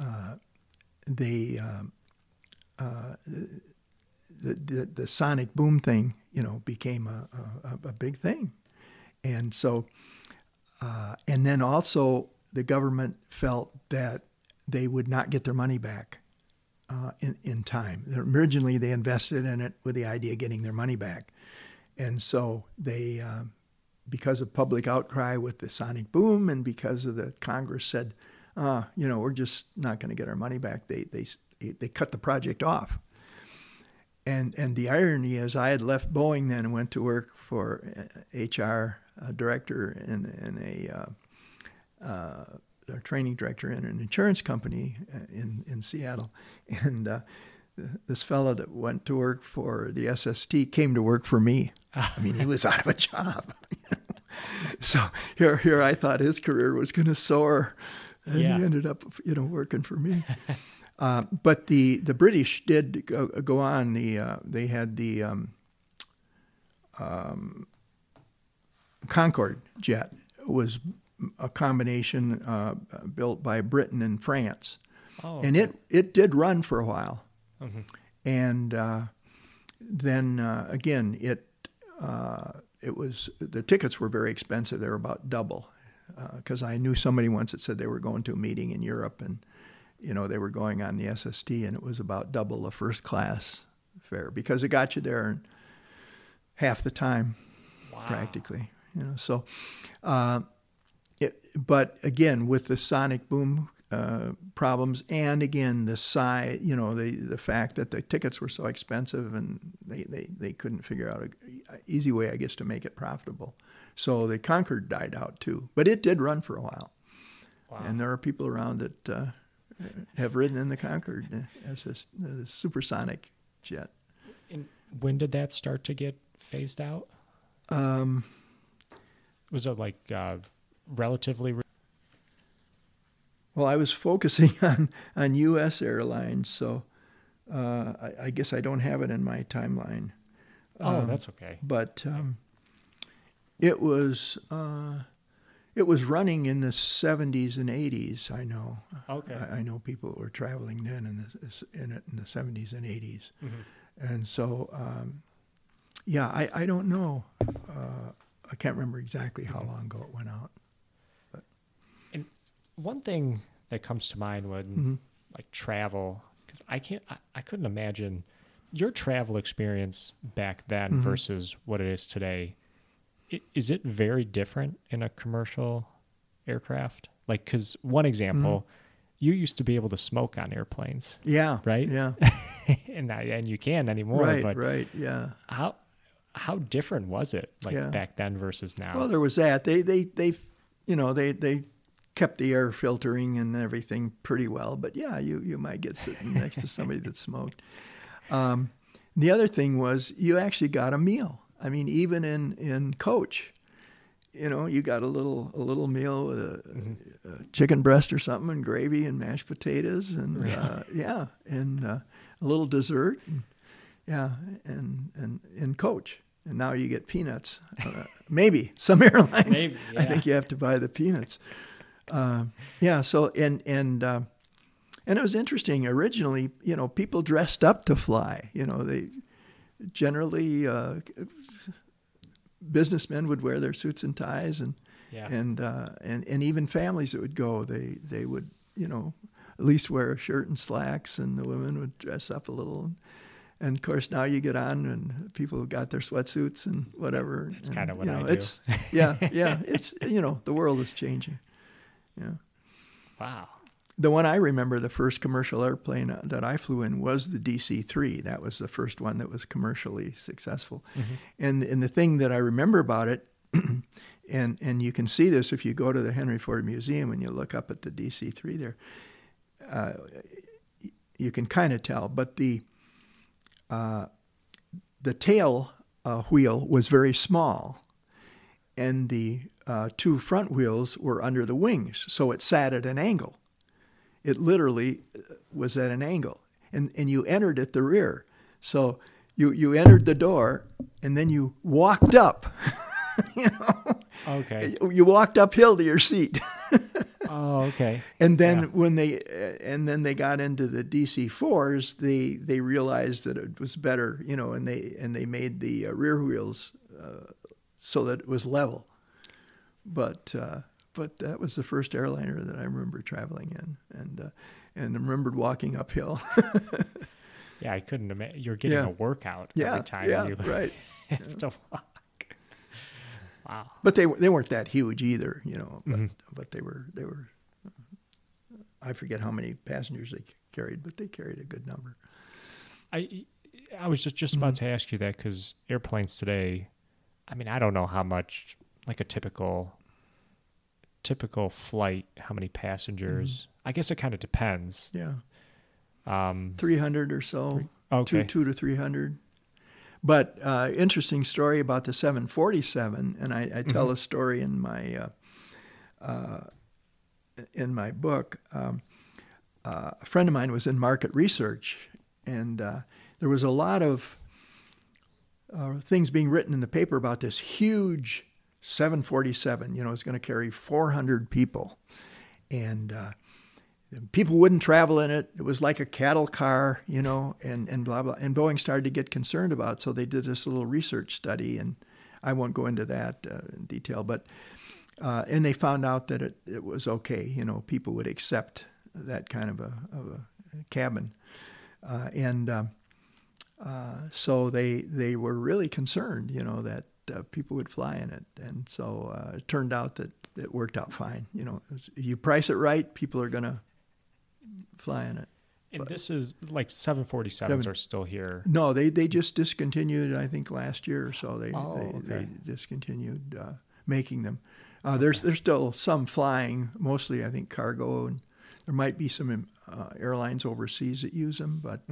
the sonic boom thing, became a big thing, and so and then also the government felt that they would not get their money back in time. Originally, they invested in it with the idea of getting their money back, and so they, because of public outcry with the sonic boom, and because of the Congress said, we're just not going to get our money back, they cut the project off. And the irony is, I had left Boeing then and went to work for HR director and a training director in an insurance company in Seattle. And this fellow that went to work for the SST came to work for me. I mean, he was out of a job. So here I thought his career was going to soar, and he ended up, working for me. But the British did go on. They had the Concorde jet was a combination built by Britain and France. Oh, and it did run for a while. Mm-hmm. And then again, it was, the tickets were very expensive. They were about double, because I knew somebody once that said they were going to a meeting in Europe, and they were going on the SST, and it was about double the first class fare, because it got you there in half the time. Wow. Practically. So but again, with the sonic boom problems, and again the size, the fact that the tickets were so expensive, and they couldn't figure out an easy way, I guess, to make it profitable. So the Concorde died out too, but it did run for a while. Wow. And there are people around that have ridden in the Concorde as a supersonic jet. And when did that start to get phased out? Was it like relatively? Well, I was focusing on U.S. airlines, so I guess I don't have it in my timeline. That's okay. But it was running in the 70s and 80s. I know. Okay. I know people that were traveling then in the 70s and 80s, mm-hmm. and so I don't know. I can't remember exactly how long ago it went out. But. And one thing that comes to mind when mm-hmm. like travel, because I couldn't imagine your travel experience back then mm-hmm. versus what it is today. Is it very different in a commercial aircraft? Like, because one example, mm-hmm. you used to be able to smoke on airplanes. Yeah. Right? Yeah. and you can't anymore. Right, but right, yeah. How different was it, back then versus now? Well, there was that. They kept the air filtering and everything pretty well, but yeah, you might get sitting next to somebody that smoked. The other thing was you actually got a meal. I mean, even in coach, you got a little meal with a chicken breast or something, and gravy and mashed potatoes, and and a little dessert. And in coach. And now you get peanuts. Maybe some airlines. Maybe, yeah. I think you have to buy the peanuts. So and it was interesting. Originally, people dressed up to fly. They generally businessmen would wear their suits and ties, and even families that would go, they would at least wear a shirt and slacks, and the women would dress up a little. And of course, now you get on, and people got their sweatsuits and whatever. That's kind of what I do. It's It's the world is changing. Yeah. Wow. The one I remember, the first commercial airplane that I flew in was the DC-3. That was the first one that was commercially successful. Mm-hmm. And the thing that I remember about it, and you can see this if you go to the Henry Ford Museum and you look up at the DC-3 there, you can kind of tell, but the tail wheel was very small, and the two front wheels were under the wings, so it sat at an angle. It literally was at an angle, and you entered at the rear. So you entered the door, and then you walked up. Okay. You walked uphill to your seat. Oh, okay. And then when they got into the DC-4s, they realized that it was better, and they made the rear wheels so that it was level. But that was the first airliner that I remember traveling in, and I remembered walking uphill. Yeah, I couldn't imagine. You're getting a workout every time you right. have to walk. Wow. But they weren't that huge either, mm-hmm. but they were. I forget how many passengers they carried, but they carried a good number. I was just about to ask you that, because airplanes today, I mean, I don't know how much, like a typical flight, how many passengers. I guess it kind of depends. Yeah. 300 or so. Okay. 200 to 300. But interesting story about the 747, and I tell mm-hmm. a story in my book. A friend of mine was in market research, and there was a lot of things being written in the paper about this huge 747, it's going to carry 400 people. And people wouldn't travel in it. It was like a cattle car, and blah, blah. And Boeing started to get concerned about it. So they did this little research study, and I won't go into that in detail. But and they found out that it was okay. People would accept that kind of a cabin. So they were really concerned, that people would fly in it. And so it turned out that it worked out fine. If you price it right, people are going to fly in it. And this is like 747s are still here. No, they just discontinued, I think, last year or so. They discontinued making them. There's still some flying, mostly, I think, cargo, and there might be some airlines overseas that use them. But,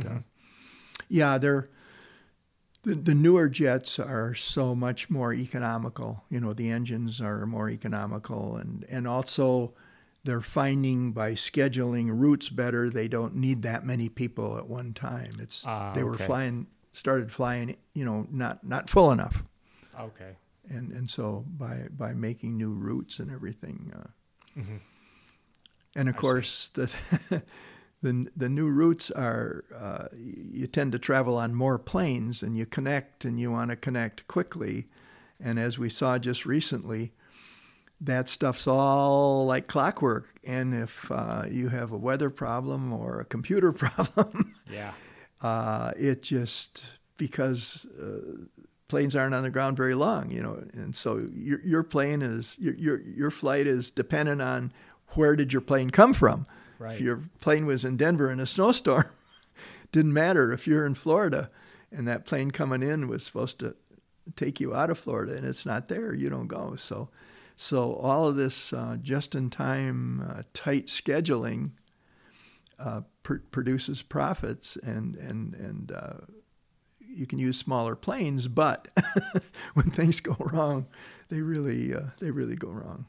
the newer jets are so much more economical. The engines are more economical, and also they're finding by scheduling routes better, they don't need that many people at one time. They were started flying, not full enough. Okay. And so by making new routes and everything, and of course the new routes are you tend to travel on more planes, and you connect, and you want to connect quickly, and as we saw just recently, that stuff's all like clockwork. And if you have a weather problem or a computer problem, it just, because planes aren't on the ground very long, and so your plane is your flight is dependent on where did your plane come from. Right. If your plane was in Denver in a snowstorm, didn't matter. If you're in Florida and that plane coming in was supposed to take you out of Florida and it's not there, you don't go. So all of this just-in-time tight scheduling produces profits, and you can use smaller planes, but when things go wrong, they really go wrong.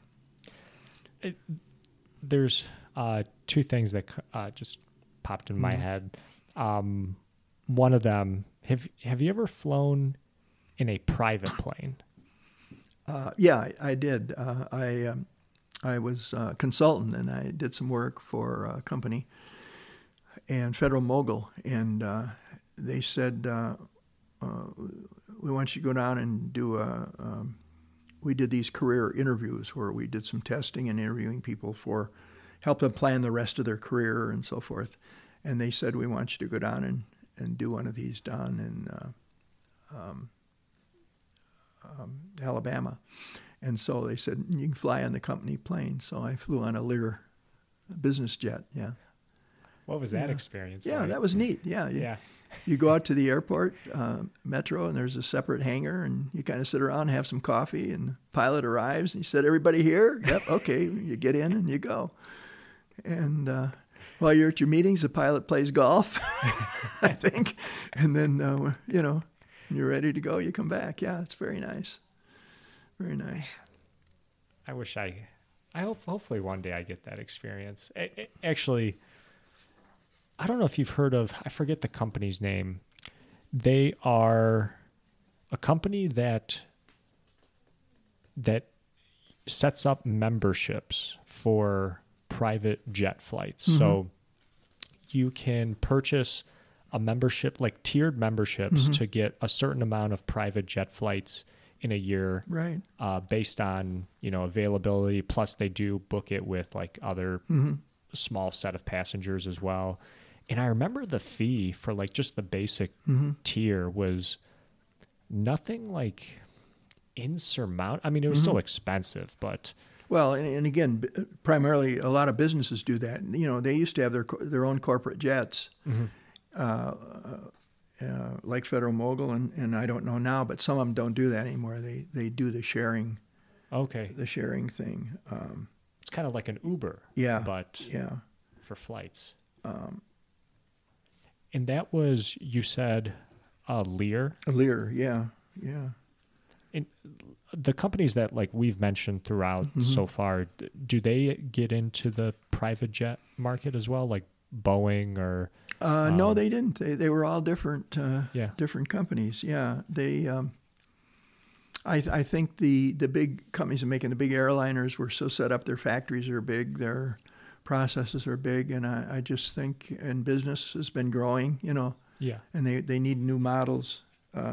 There's two things that just popped in my head. One of them, have you ever flown in a private plane? Yeah, I did. I was a consultant, and I did some work for a company and Federal Mogul, and they said, we want you to go down and do we did these career interviews where we did some testing and interviewing people for help them plan the rest of their career and so forth. And they said, we want you to go down and do one of these down in Alabama. And so they said, you can fly on the company plane. So I flew on a Lear business jet, yeah. What was that experience like? Yeah, that was neat, yeah. You go out to the airport, Metro, and there's a separate hangar, and you kind of sit around and have some coffee, and the pilot arrives, and he said, everybody here? Yep, okay. You get in and you go. And while you're at your meetings, the pilot plays golf, I think. And then, when you're ready to go, you come back. Yeah, it's very nice. Very nice. I wish hopefully one day I get that experience. Actually, I don't know if you've heard of, I forget the company's name. They are a company that sets up memberships for private jet flights. Mm-hmm. So you can purchase a membership, like tiered memberships, to get a certain amount of private jet flights in a year, right? Based on availability. Plus, they do book it with like other small set of passengers as well. And I remember the fee for like just the basic tier was nothing like insurmountable. I mean, it was still expensive, but well, and again, primarily a lot of businesses do that. They used to have their own corporate jets. Like Federal Mogul, and I don't know now, but some of them don't do that anymore. They do the sharing. Okay. The sharing thing. It's kind of like an Uber. Yeah. But for flights. And that was, you said, Lear? Lear, yeah. And the companies that like we've mentioned throughout so far, do they get into the private jet market as well, like Boeing or? No, they didn't. They were all different different companies. Yeah, they. I think the big companies making the big airliners were so set up, their factories are big, their processes are big, and I just think, and business has been growing, Yeah. and they need new models.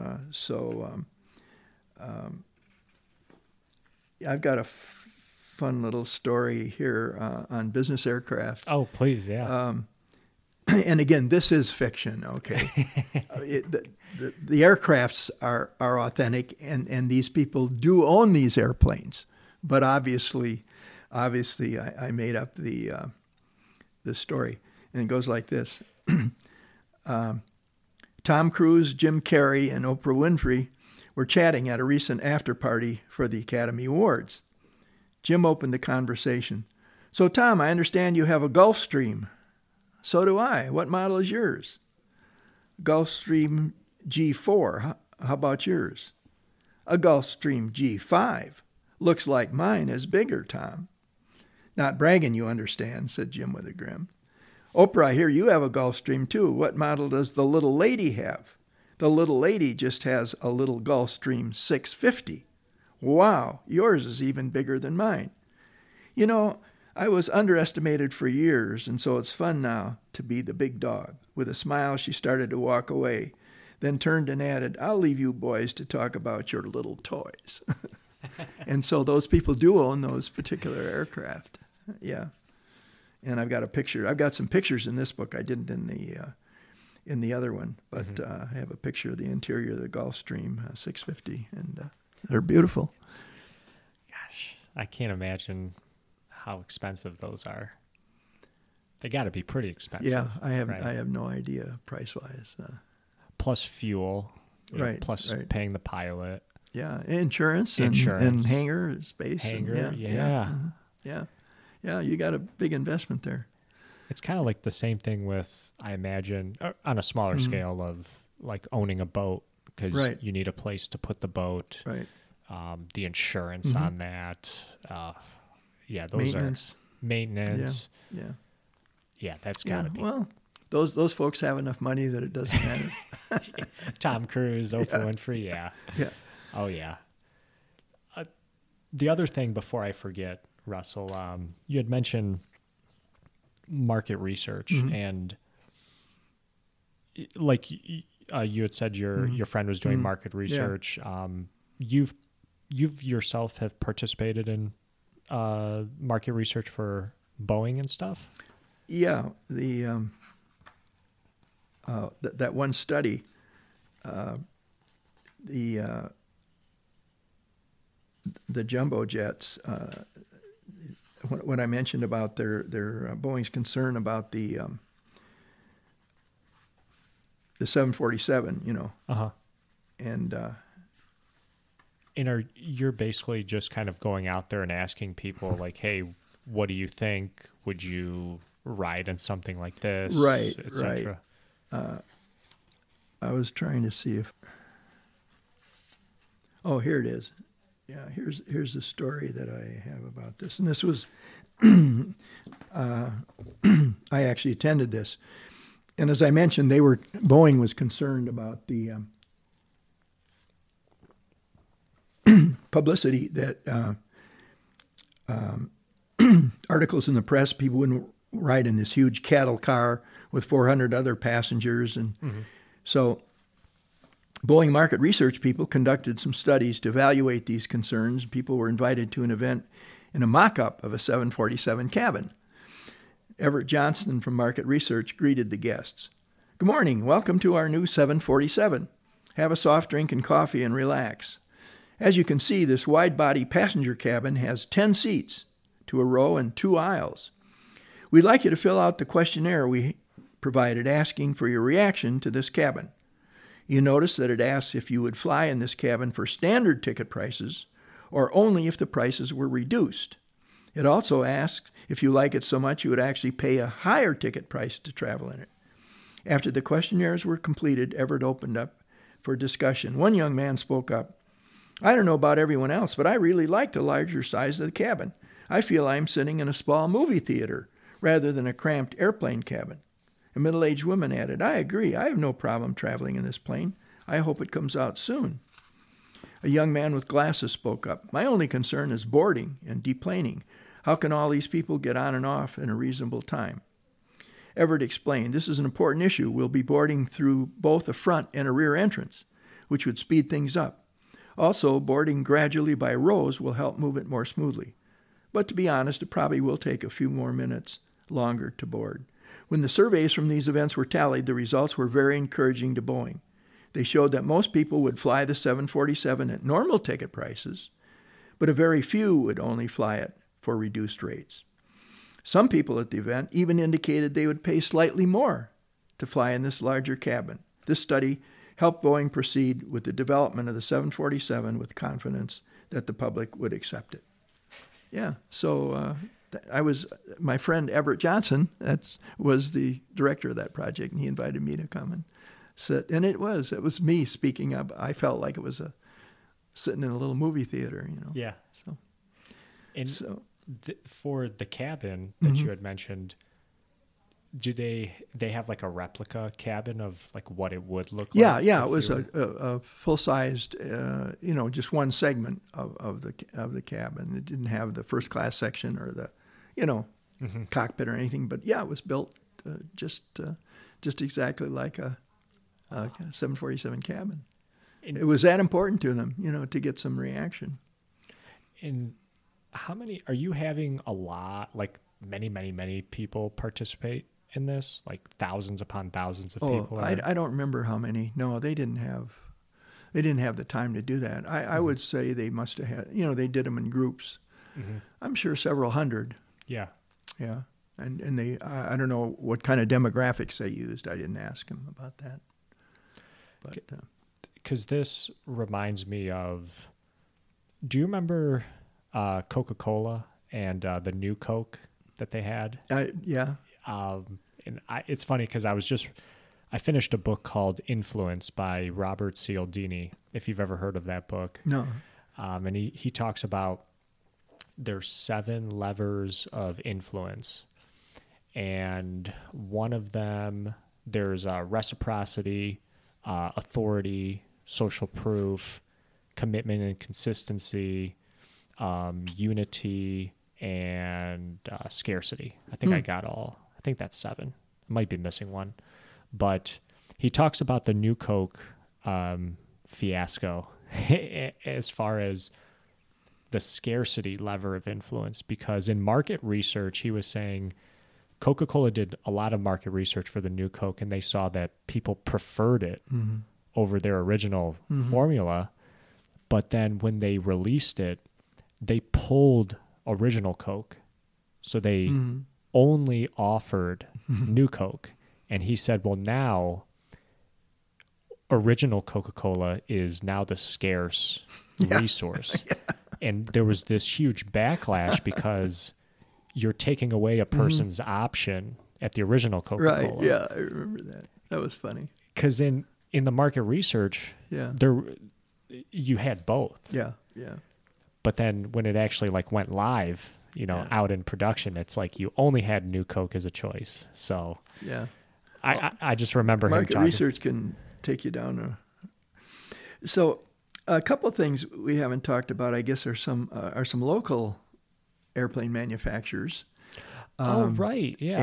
I've got a fun little story here on business aircraft. Oh, please, yeah. And again, this is fiction, okay? The aircrafts are authentic, and these people do own these airplanes. But obviously, I made up the story, and it goes like this: Tom Cruise, Jim Carrey, and Oprah Winfrey were chatting at a recent after party for the Academy Awards. Jim opened the conversation. "So, Tom, I understand you have a Gulfstream." "So do I. What model is yours?" "Gulfstream G4. How about yours?" "A Gulfstream G5. Looks like mine is bigger, Tom." "Not bragging, you understand," said Jim with a grin. "Oprah, I hear you have a Gulfstream too. What model does the little lady have?" "The little lady just has a little Gulfstream 650. "Wow, yours is even bigger than mine." I was underestimated for years, and so it's fun now to be the big dog." With a smile, she started to walk away, then turned and added, "I'll leave you boys to talk about your little toys." And so those people do own those particular aircraft. Yeah. And I've got a picture. I've got some pictures in this book. I didn't in the other one, but I have a picture of the interior of the Gulfstream 650, and they're beautiful. Gosh, I can't imagine how expensive those are. They got to be pretty expensive. Yeah, I right? have no idea price-wise. Plus fuel, right? Plus right. paying the pilot. Yeah, insurance and hangar space. Hangar, Yeah, you got a big investment there. It's kind of like the same thing with, I imagine, on a smaller scale of like owning a boat, because you need a place to put the boat. Right. The insurance on that. Those are maintenance. Yeah, that's got to be. Well, those folks have enough money that it doesn't matter. Tom Cruise, Oprah Winfrey, yeah. Oh, yeah. The other thing before I forget, Russell, you had mentioned market research, and like you had said your friend was doing market research. You've yourself have participated in market research for Boeing and stuff? Yeah, that one study, the jumbo jets, what I mentioned about their Boeing's concern about the 747, and you're basically just kind of going out there and asking people like, hey, what do you think? Would you ride in something like this? Right, et cetera? Right. I was trying to see if... Oh, here it is. Yeah, here's the story that I have about this. And this was... I actually attended this. And as I mentioned, Boeing was concerned about the publicity that articles in the press, people wouldn't ride in this huge cattle car with 400 other passengers. And so Boeing market research people conducted some studies to evaluate these concerns. People were invited to an event in a mock-up of a 747 cabin. Everett Johnson from Market Research greeted the guests. "Good morning. Welcome to our new 747. Have a soft drink and coffee and relax. As you can see, this wide-body passenger cabin has 10 seats, to a row and 2 aisles. We'd like you to fill out the questionnaire we provided asking for your reaction to this cabin. You notice that it asks if you would fly in this cabin for standard ticket prices or only if the prices were reduced. It also asks if you like it so much you would actually pay a higher ticket price to travel in it." After the questionnaires were completed, Everett opened up for discussion. One young man spoke up. "I don't know about everyone else, but I really like the larger size of the cabin. I feel I'm sitting in a small movie theater rather than a cramped airplane cabin." A middle-aged woman added, "I agree. I have no problem traveling in this plane. I hope it comes out soon." A A young man with glasses spoke up. My only concern is boarding and deplaning. How can all these people get on and off in a reasonable time? Everett explained, this is an important issue. We'll be boarding through both a front and a rear entrance, which would speed things up. Also, boarding gradually by rows will help move it more smoothly. But to be honest, it probably will take a few more minutes longer to board. When the surveys from these events were tallied, the results were very encouraging to Boeing. They showed that most people would fly the 747 at normal ticket prices, but a very few would only fly it for reduced rates. Some people at the event even indicated they would pay slightly more to fly in this larger cabin. This study helped Boeing proceed with the development of the 747 with confidence that the public would accept it. Yeah, so my friend Everett Johnson was the director of that project, and he invited me to come and sit. And it was me speaking up. I felt like it was sitting in a little movie theater, Yeah. So, for the cabin that you had mentioned, do they have like a replica cabin of like what it would look like? Yeah, it was a full-sized, just one segment of the cabin. It didn't have the first class section or the, cockpit or anything. But yeah, it was built just exactly like a 747 cabin. It was that important to them, to get some reaction. And how many are you having? A lot, like many people participate in this, like thousands upon thousands of people? I don't remember how many. No, they didn't have the time to do that. I would say they must have had, they did them in groups. Mm-hmm. I'm sure several hundred. Yeah. Yeah. And they, I don't know what kind of demographics they used. I didn't ask them about that. But because this reminds me of, do you remember Coca-Cola and the new Coke that they had? Yeah. It's funny because I finished a book called Influence by Robert Cialdini, if you've ever heard of that book. No. And he talks about there's 7 levers of influence. And one of them, there's reciprocity, authority, social proof, commitment and consistency, unity, and scarcity. I think I got all. I think that's 7. I might be missing one. But he talks about the New Coke fiasco as far as the scarcity lever of influence, because in market research, he was saying Coca-Cola did a lot of market research for the New Coke, and they saw that people preferred it over their original formula. But then when they released it, they pulled original Coke. So they only offered New Coke. And he said, well, now original Coca-Cola is now the scarce resource. Yeah. And there was this huge backlash because you're taking away a person's option at the original Coca-Cola. Right, yeah, I remember that. That was funny. Because in the market research, you had both. Yeah, yeah. But then when it actually went live, out in production, it's like you only had New Coke as a choice. So yeah, I just remember market him research can take you down. So a couple of things we haven't talked about, I guess, are some local airplane manufacturers. Right, yeah.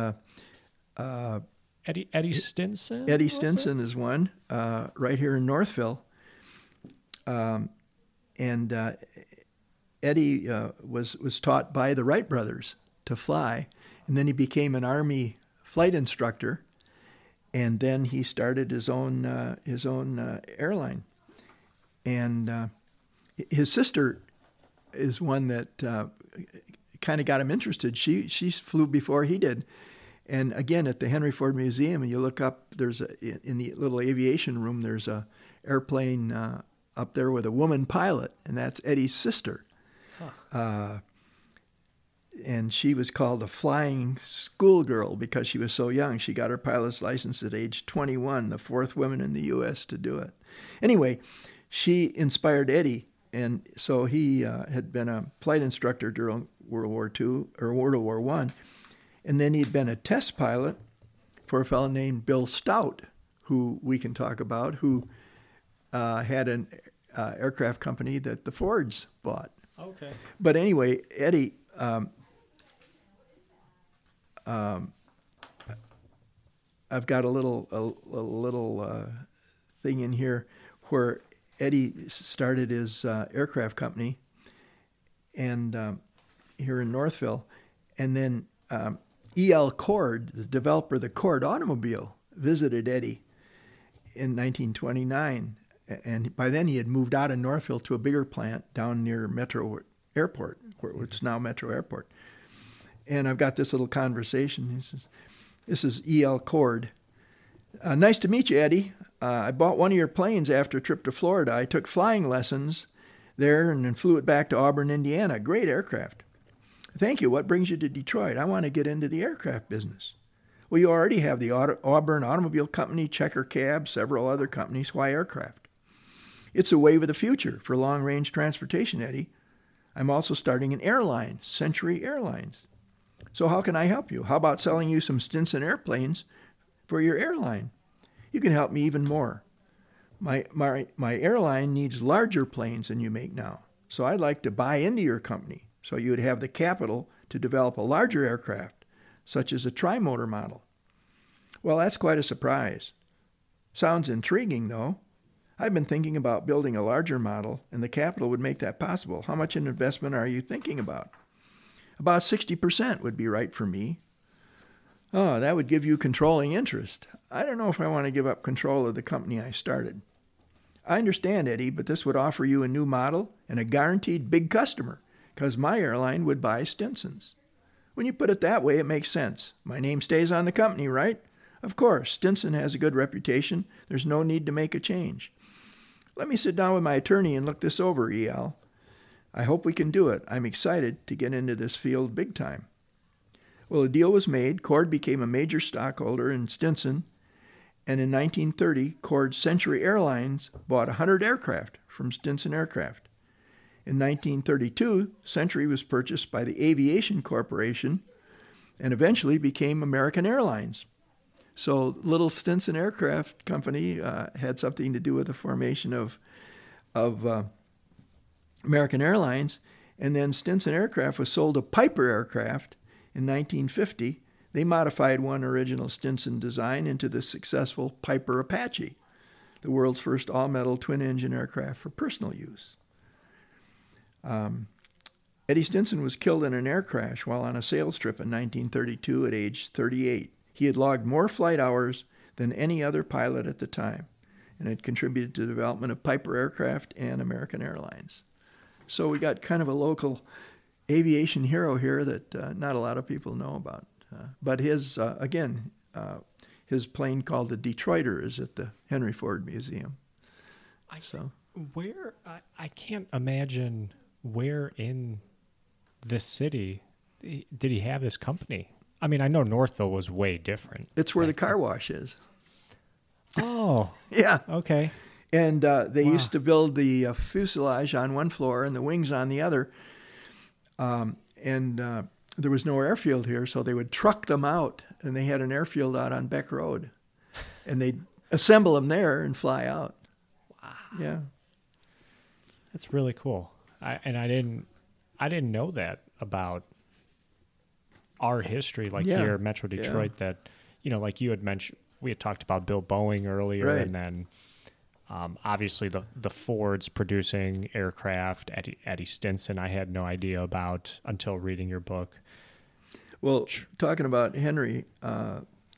And Eddie Stinson. Eddie Stinson is one right here in Northville. And Eddie was taught by the Wright brothers to fly, and then he became an Army flight instructor, and then he started his own airline. And his sister is one that kind of got him interested. She flew before he did. And again, at the Henry Ford Museum, and you look up, in the little aviation room, there's a airplane up there with a woman pilot, and that's Eddie's sister. Huh. And she was called a flying schoolgirl because she was so young. She got her pilot's license at age 21, the 4th woman in the U.S. to do it. Anyway, she inspired Eddie, and so he had been a flight instructor during World War II or World War I, and then he'd been a test pilot for a fellow named Bill Stout, who we can talk about, who had aircraft company that the Fords bought. Okay. But anyway, Eddie, I've got a little thing in here where Eddie started his aircraft company, and here in Northville, and then E.L. Cord, the developer of the Cord automobile, visited Eddie in 1929, and by then he had moved out of Northville to a bigger plant down near Metro Airport, which is now Metro Airport. And I've got this little conversation. He says, "This is E.L. Cord. Nice to meet you, Eddie. I bought one of your planes after a trip to Florida. I took flying lessons there and then flew it back to Auburn, Indiana. Great aircraft." "Thank you. What brings you to Detroit?" "I want to get into the aircraft business." "Well, you already have the Auburn Automobile Company, Checker Cab, several other companies. Why aircraft?" "It's a wave of the future for long-range transportation, Eddie. I'm also starting an airline, Century Airlines. So how can I help you? How about selling you some Stinson airplanes for your airline? You can help me even more. My airline needs larger planes than you make now. So I'd like to buy into your company so you would have the capital to develop a larger aircraft, such as a trimotor model." "Well, that's quite a surprise. Sounds intriguing, though. I've been thinking about building a larger model, and the capital would make that possible. How much an investment are you thinking about?" "About 60% would be right for me." "Oh, that would give you controlling interest. I don't know if I want to give up control of the company I started." "I understand, Eddie, but this would offer you a new model and a guaranteed big customer, because my airline would buy Stinson's." "When you put it that way, it makes sense. My name stays on the company, right?" "Of course. Stinson has a good reputation. There's no need to make a change." "Let me sit down with my attorney and look this over, E.L. I hope we can do it. I'm excited to get into this field big time." Well, a deal was made. Cord became a major stockholder in Stinson, and in 1930, Cord's Century Airlines bought 100 aircraft from Stinson Aircraft. In 1932, Century was purchased by the Aviation Corporation and eventually became American Airlines. So little Stinson Aircraft Company had something to do with the formation of American Airlines, and then Stinson Aircraft was sold to Piper Aircraft in 1950. They modified one original Stinson design into the successful Piper Apache, the world's first all-metal twin-engine aircraft for personal use. Eddie Stinson was killed in an air crash while on a sales trip in 1932 at age 38. He had logged more flight hours than any other pilot at the time and had contributed to the development of Piper Aircraft and American Airlines. So we got kind of a local aviation hero here that not a lot of people know about. But his his plane called the Detroiter is at the Henry Ford Museum. I can't imagine where in this city did he have this company? I mean, I know Northville was way different. It's where the car wash is. Oh. Yeah. Okay. And they used to build the fuselage on one floor and the wings on the other. There was no airfield here, so they would truck them out, and they had an airfield out on Beck Road. And they'd assemble them there and fly out. Wow. Yeah. That's really cool. I didn't know that about our history, here at Metro Detroit, that, like you had mentioned, we had talked about Bill Boeing earlier, right. And then obviously the Fords producing aircraft, Eddie Stinson, I had no idea about until reading your book. Well, talking about Henry, I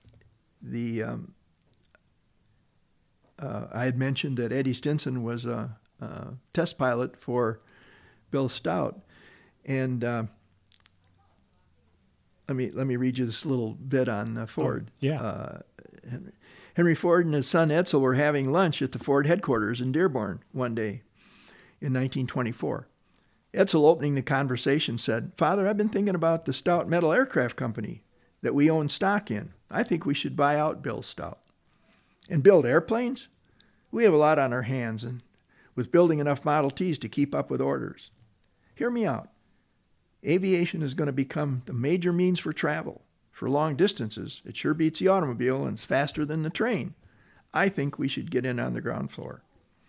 had mentioned that Eddie Stinson was a test pilot for Bill Stout, and let me read you this little bit on Ford. Henry Ford and his son Edsel were having lunch at the Ford headquarters in Dearborn one day in 1924. Edsel, opening the conversation, said, "Father, I've been thinking about the Stout Metal Aircraft Company that we own stock in. I think we should buy out Bill Stout." "And build airplanes? We have a lot on our hands, and with building enough Model Ts to keep up with orders. Hear me out. Aviation is going to become the major means for travel. For long distances, it sure beats the automobile and is faster than the train. I think we should get in on the ground floor.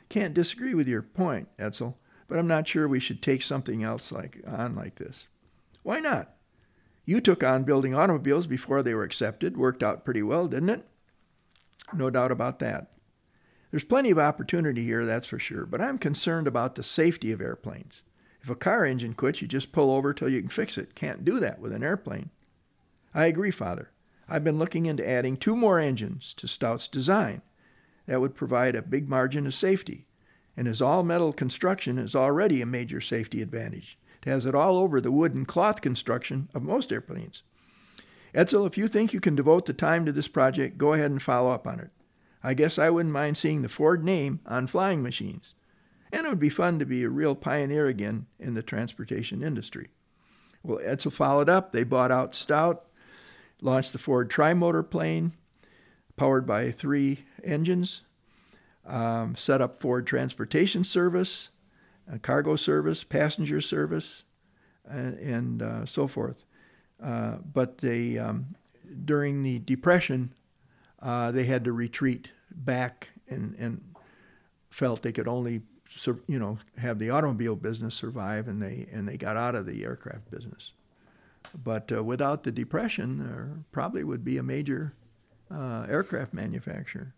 Can't disagree with your point, Edsel, but I'm not sure we should take something else like this. Why not? You took on building automobiles before they were accepted. Worked out pretty well, didn't it? No doubt about that. There's plenty of opportunity here, that's for sure, but I'm concerned about the safety of airplanes. If a car engine quits, you just pull over till you can fix it. Can't do that with an airplane. I agree, Father. I've been looking into adding 2 more engines to Stout's design. That would provide a big margin of safety. And as all-metal construction is already a major safety advantage. It has it all over the wood and cloth construction of most airplanes. Edsel, if you think you can devote the time to this project, go ahead and follow up on it. I guess I wouldn't mind seeing the Ford name on flying machines. And it would be fun to be a real pioneer again in the transportation industry. Well, Edsel followed up. They bought out Stout, launched the Ford Tri-Motor plane, powered by 3 engines, set up Ford Transportation Service, cargo service, passenger service, and so forth. But they, during the Depression, they had to retreat back and felt they could only, have the automobile business survive, and they got out of the aircraft business. But without the Depression, there probably would be a major aircraft manufacturer.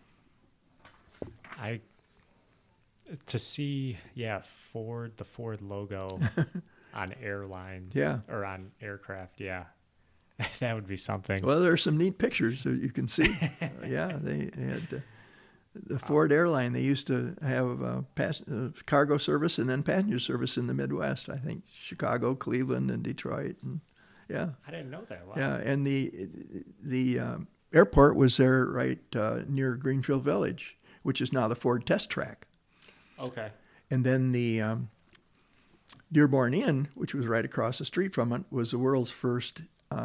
To see, the Ford logo on airlines, or on aircraft, that would be something. Well, there are some neat pictures that you can see. They had the Ford airline. They used to have cargo service and then passenger service in the Midwest. I think Chicago, Cleveland, and Detroit, and I didn't know that. Wow. Yeah, and the airport was there right near Greenfield Village, which is now the Ford test track. Okay. And then the Dearborn Inn, which was right across the street from it, was the world's first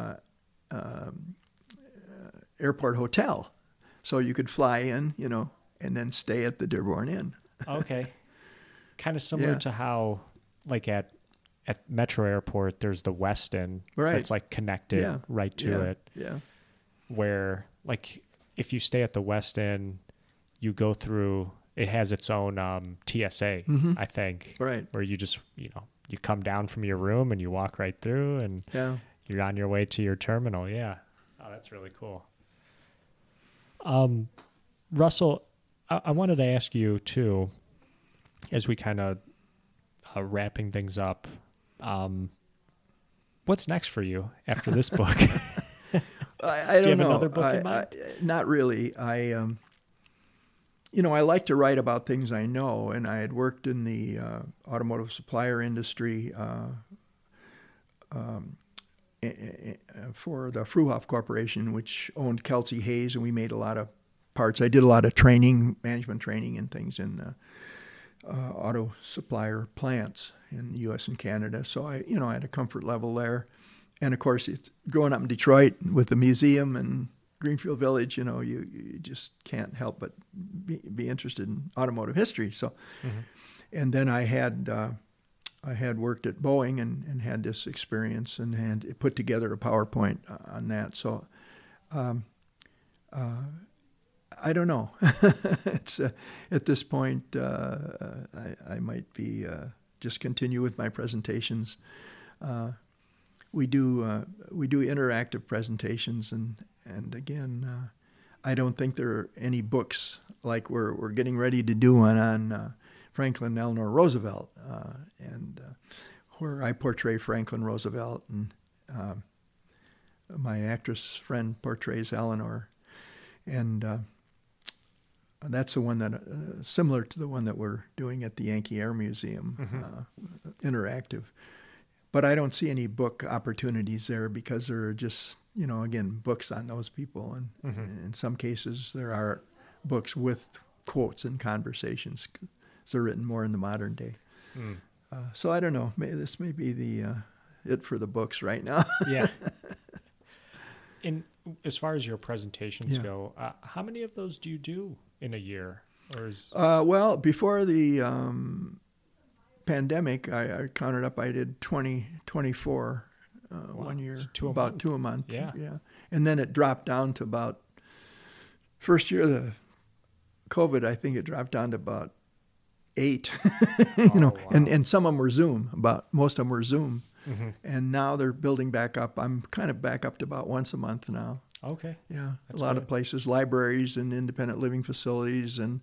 airport hotel. So you could fly in, and then stay at the Dearborn Inn. Okay. Kind of similar to how, like at Metro Airport, there's the Westin. Right. That's like connected right to it. Yeah. Where, like, if you stay at the Westin, you go through, it has its own TSA, I think. Right. Where you just, you come down from your room and you walk right through and you're on your way to your terminal. Yeah. Oh, that's really cool. Russell, I wanted to ask you too, as we kind of wrapping things up, what's next for you after this book? I don't know. Do you have another book in mind? Not really. I like to write about things I know, and I had worked in the automotive supplier industry for the Fruhoff Corporation, which owned Kelsey Hayes, and we made a lot of parts. I did a lot of training, management training and things in auto supplier plants in the U.S. and Canada. So I had a comfort level there. And of course, it's growing up in Detroit with the museum and Greenfield Village, you just can't help but be interested in automotive history. So, and then I had worked at Boeing and had this experience and had put together a PowerPoint on that. So, I don't know. It's at this point, I might be just continue with my presentations. We do interactive presentations, and again, I don't think there are any books like we're getting ready to do one on Franklin Eleanor Roosevelt, and where I portray Franklin Roosevelt, and my actress friend portrays Eleanor, and that's the one that similar to the one that we're doing at the Yankee Air Museum, interactive. But I don't see any book opportunities there because there are just, again, books on those people. And in some cases, there are books with quotes and conversations. They're written more in the modern day. So I don't know. This may be it for the books right now. Yeah. And as far as your presentations go, how many of those do you do in a year? Or is... Well, before the... pandemic, I counted up, I did 24 one year, about 2 a month. Yeah. And then it dropped down to about, first year of the COVID, I think it dropped down to about 8, Oh, wow. and some of them were Zoom. Most of them were Zoom, and now they're building back up. I'm kind of back up to about once a month now. Okay. Yeah, That's a lot good. of places, libraries and independent living facilities and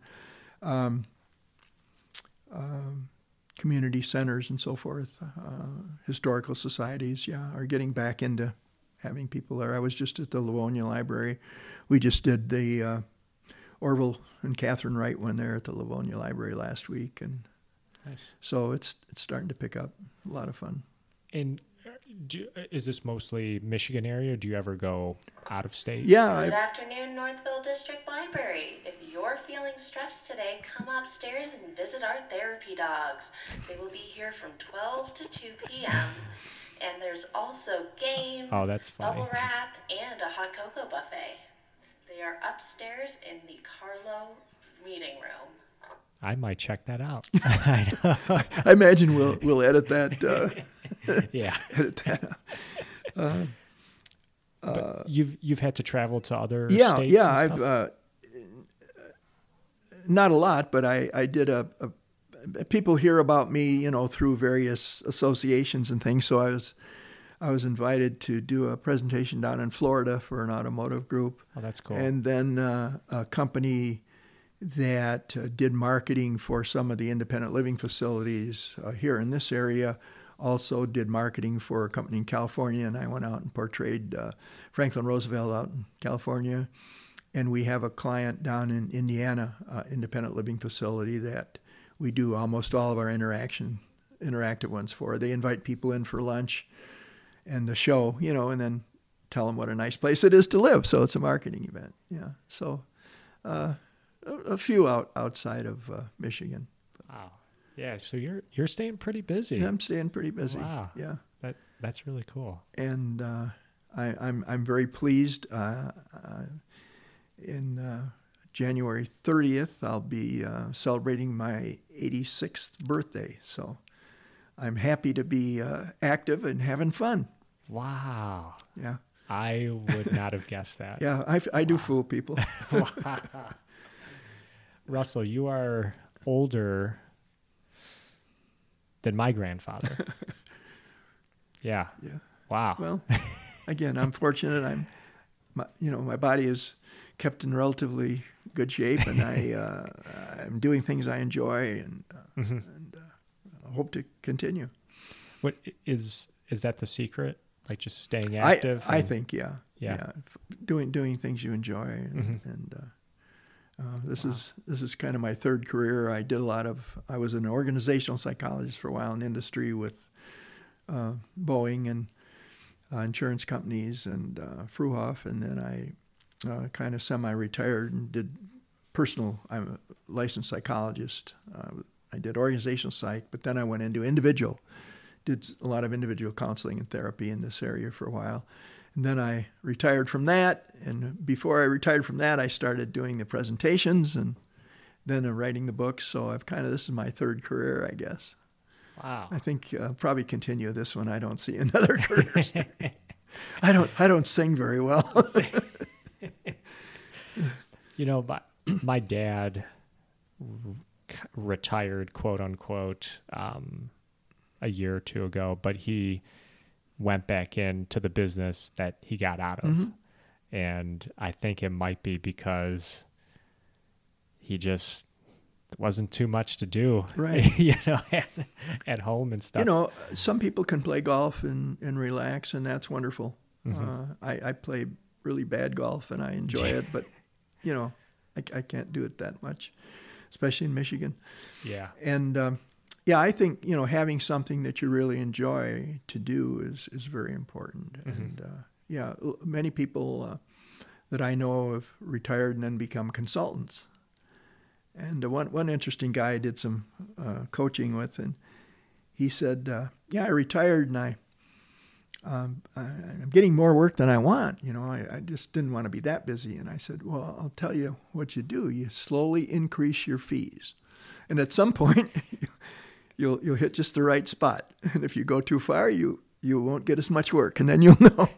community centers and so forth, historical societies, are getting back into having people there. I was just at the Livonia Library. We just did the Orville and Catherine Wright one there at the Livonia Library last week, and Nice. so it's starting to pick up. A lot of fun. And is this mostly Michigan area? Do you ever go out of state? Yeah, Good afternoon, Northville District Library. If you're feeling stressed today, come upstairs and visit our therapy dogs. They will be here from 12 to 2 p.m. And there's also games, Oh, that's funny. bubble wrap, and a hot cocoa buffet. They are upstairs in the Carlo meeting room. I might check that out. I imagine we'll edit that. Yeah. Edit that. But you've had to travel to other Yeah, states? yeah. and stuff? I've not a lot, but I did people hear about me, through various associations and things. So I was invited to do a presentation down in Florida for an automotive group. Oh, that's cool. And then a company that did marketing for some of the independent living facilities here in this area also did marketing for a company in California, and I went out and portrayed Franklin Roosevelt out in California. And we have a client down in Indiana, independent living facility that we do almost all of our interactive ones for. They invite people in for lunch and the show, and then tell them what a nice place it is to live. So it's a marketing event. Yeah. So a few outside of Michigan. Wow. Yeah. So you're staying pretty busy. Yeah, I'm staying pretty busy. Wow. Yeah. That's really cool. And I'm very pleased. In January 30th, I'll be celebrating my 86th birthday. So I'm happy to be active and having fun. Wow. Yeah. I would not have guessed that. Yeah, I do fool people. Russell, you are older than my grandfather. Yeah. Yeah. Wow. Well, again, I'm fortunate. My body is kept in relatively good shape, and I'm doing things I enjoy, and hope to continue. What is that the secret? Like just staying active? I think, yeah. Yeah. Doing things you enjoy, and this is kind of my third career. I was an organizational psychologist for a while in industry with Boeing and insurance companies and Fruhoff, and then I kind of semi-retired and did personal. I'm a licensed psychologist. I did organizational psych, but then I went into individual. Did a lot of individual counseling and therapy in this area for a while. And then I retired from that. And before I retired from that, I started doing the presentations and then writing the books. So this is my third career, I guess. Wow. I think I'll probably continue this one. I don't see another career. I don't sing very well. My dad retired, quote unquote, a year or two ago, but he went back into the business that he got out of. Mm-hmm. And I think it might be because he just wasn't too much to do, right? At home and stuff. Some people can play golf and relax, and that's wonderful. Mm-hmm. I play really bad golf, and I enjoy it, but I can't do it that much, especially in Michigan. Yeah. And I think having something that you really enjoy to do is very important. Mm-hmm. And many people that I know have retired and then become consultants. And one interesting guy I did some coaching with, and he said, I retired and I'm getting more work than I want. I just didn't want to be that busy. And I said, well, I'll tell you what you do. You slowly increase your fees. And at some point, you'll hit just the right spot. And if you go too far, you won't get as much work, and then you'll know.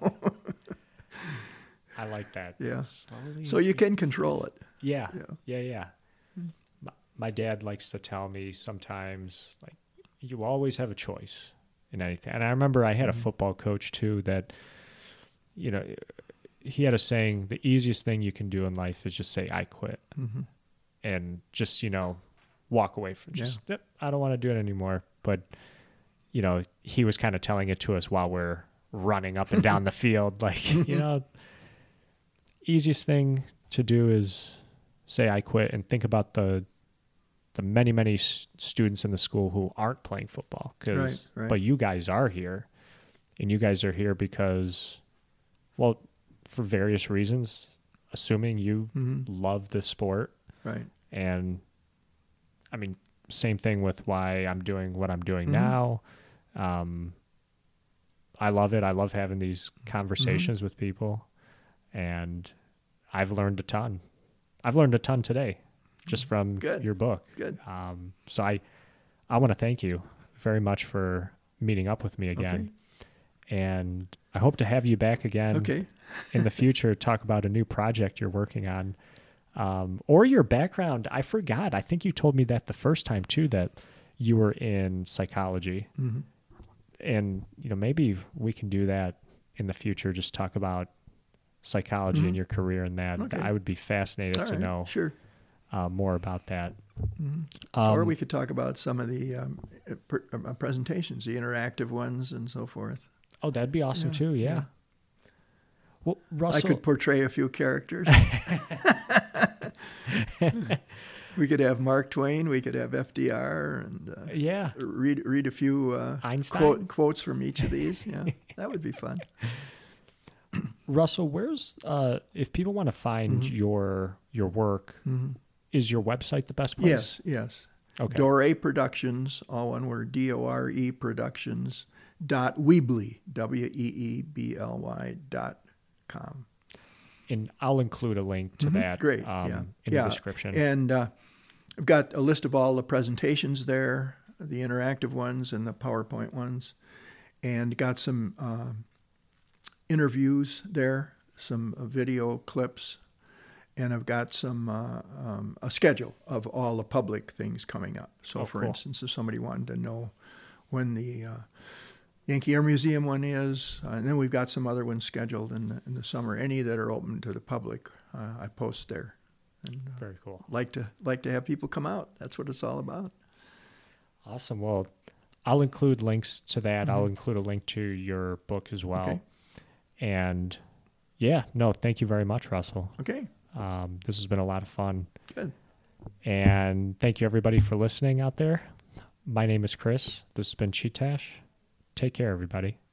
I like that. Yeah. Slowly. So you can control it. Yeah. my dad likes to tell me sometimes, like, you always have a choice in anything. And I remember I had a football coach too that, you know, he had a saying, the easiest thing you can do in life is just say, I quit. And just, you know, walk away from just, "Yep, I don't want to do it anymore." But, you know, he was kind of telling it to us while we're running up and down the field. Like, you know, easiest thing to do is say, I quit, and think about the many, many students in the school who aren't playing football. But you guys are here, and you guys are here because, well, for various reasons, assuming you love this sport. Right. And I mean, same thing with why I'm doing what I'm doing now. I love it. I love having these conversations with people, and I've learned a ton. I've learned a ton today just from your book. Good. So I want to thank you very much for meeting up with me again. And I hope to have you back again in the future, talk about a new project you're working on, or your background. I forgot. I think you told me that the first time too, that you were in psychology. And, you know, maybe we can do that in the future, just talk about psychology and your career in that. I would be fascinated to know more about that. Or we could talk about some of the presentations, the interactive ones and so forth. Oh, that'd be awesome too. Yeah. Well, Russell, I could portray a few characters. We could have Mark Twain. We could have FDR, and read a few Einstein quotes from each of these. Yeah, that would be fun. Russell, where's if people want to find your work, is your website the best place? Yes. Okay. Dore Productions, all one word, DORE Productions .weebly, WEEBLY.com. And I'll include a link to that in the description. And I've got a list of all the presentations there, the interactive ones and the PowerPoint ones, and got some interviews there, some video clips, and I've got some a schedule of all the public things coming up. So, for instance, if somebody wanted to know when the Yankee Air Museum one is, and then we've got some other ones scheduled in the summer. Any that are open to the public, I post there. And, very cool. Like to have people come out. That's what it's all about. Awesome. Well, I'll include links to that. I'll include a link to your book as well. Okay. And thank you very much, Russell. Okay. This has been a lot of fun. Good. And thank you everybody for listening out there. My name is Chris. This has been Cheat Tash. Take care, everybody.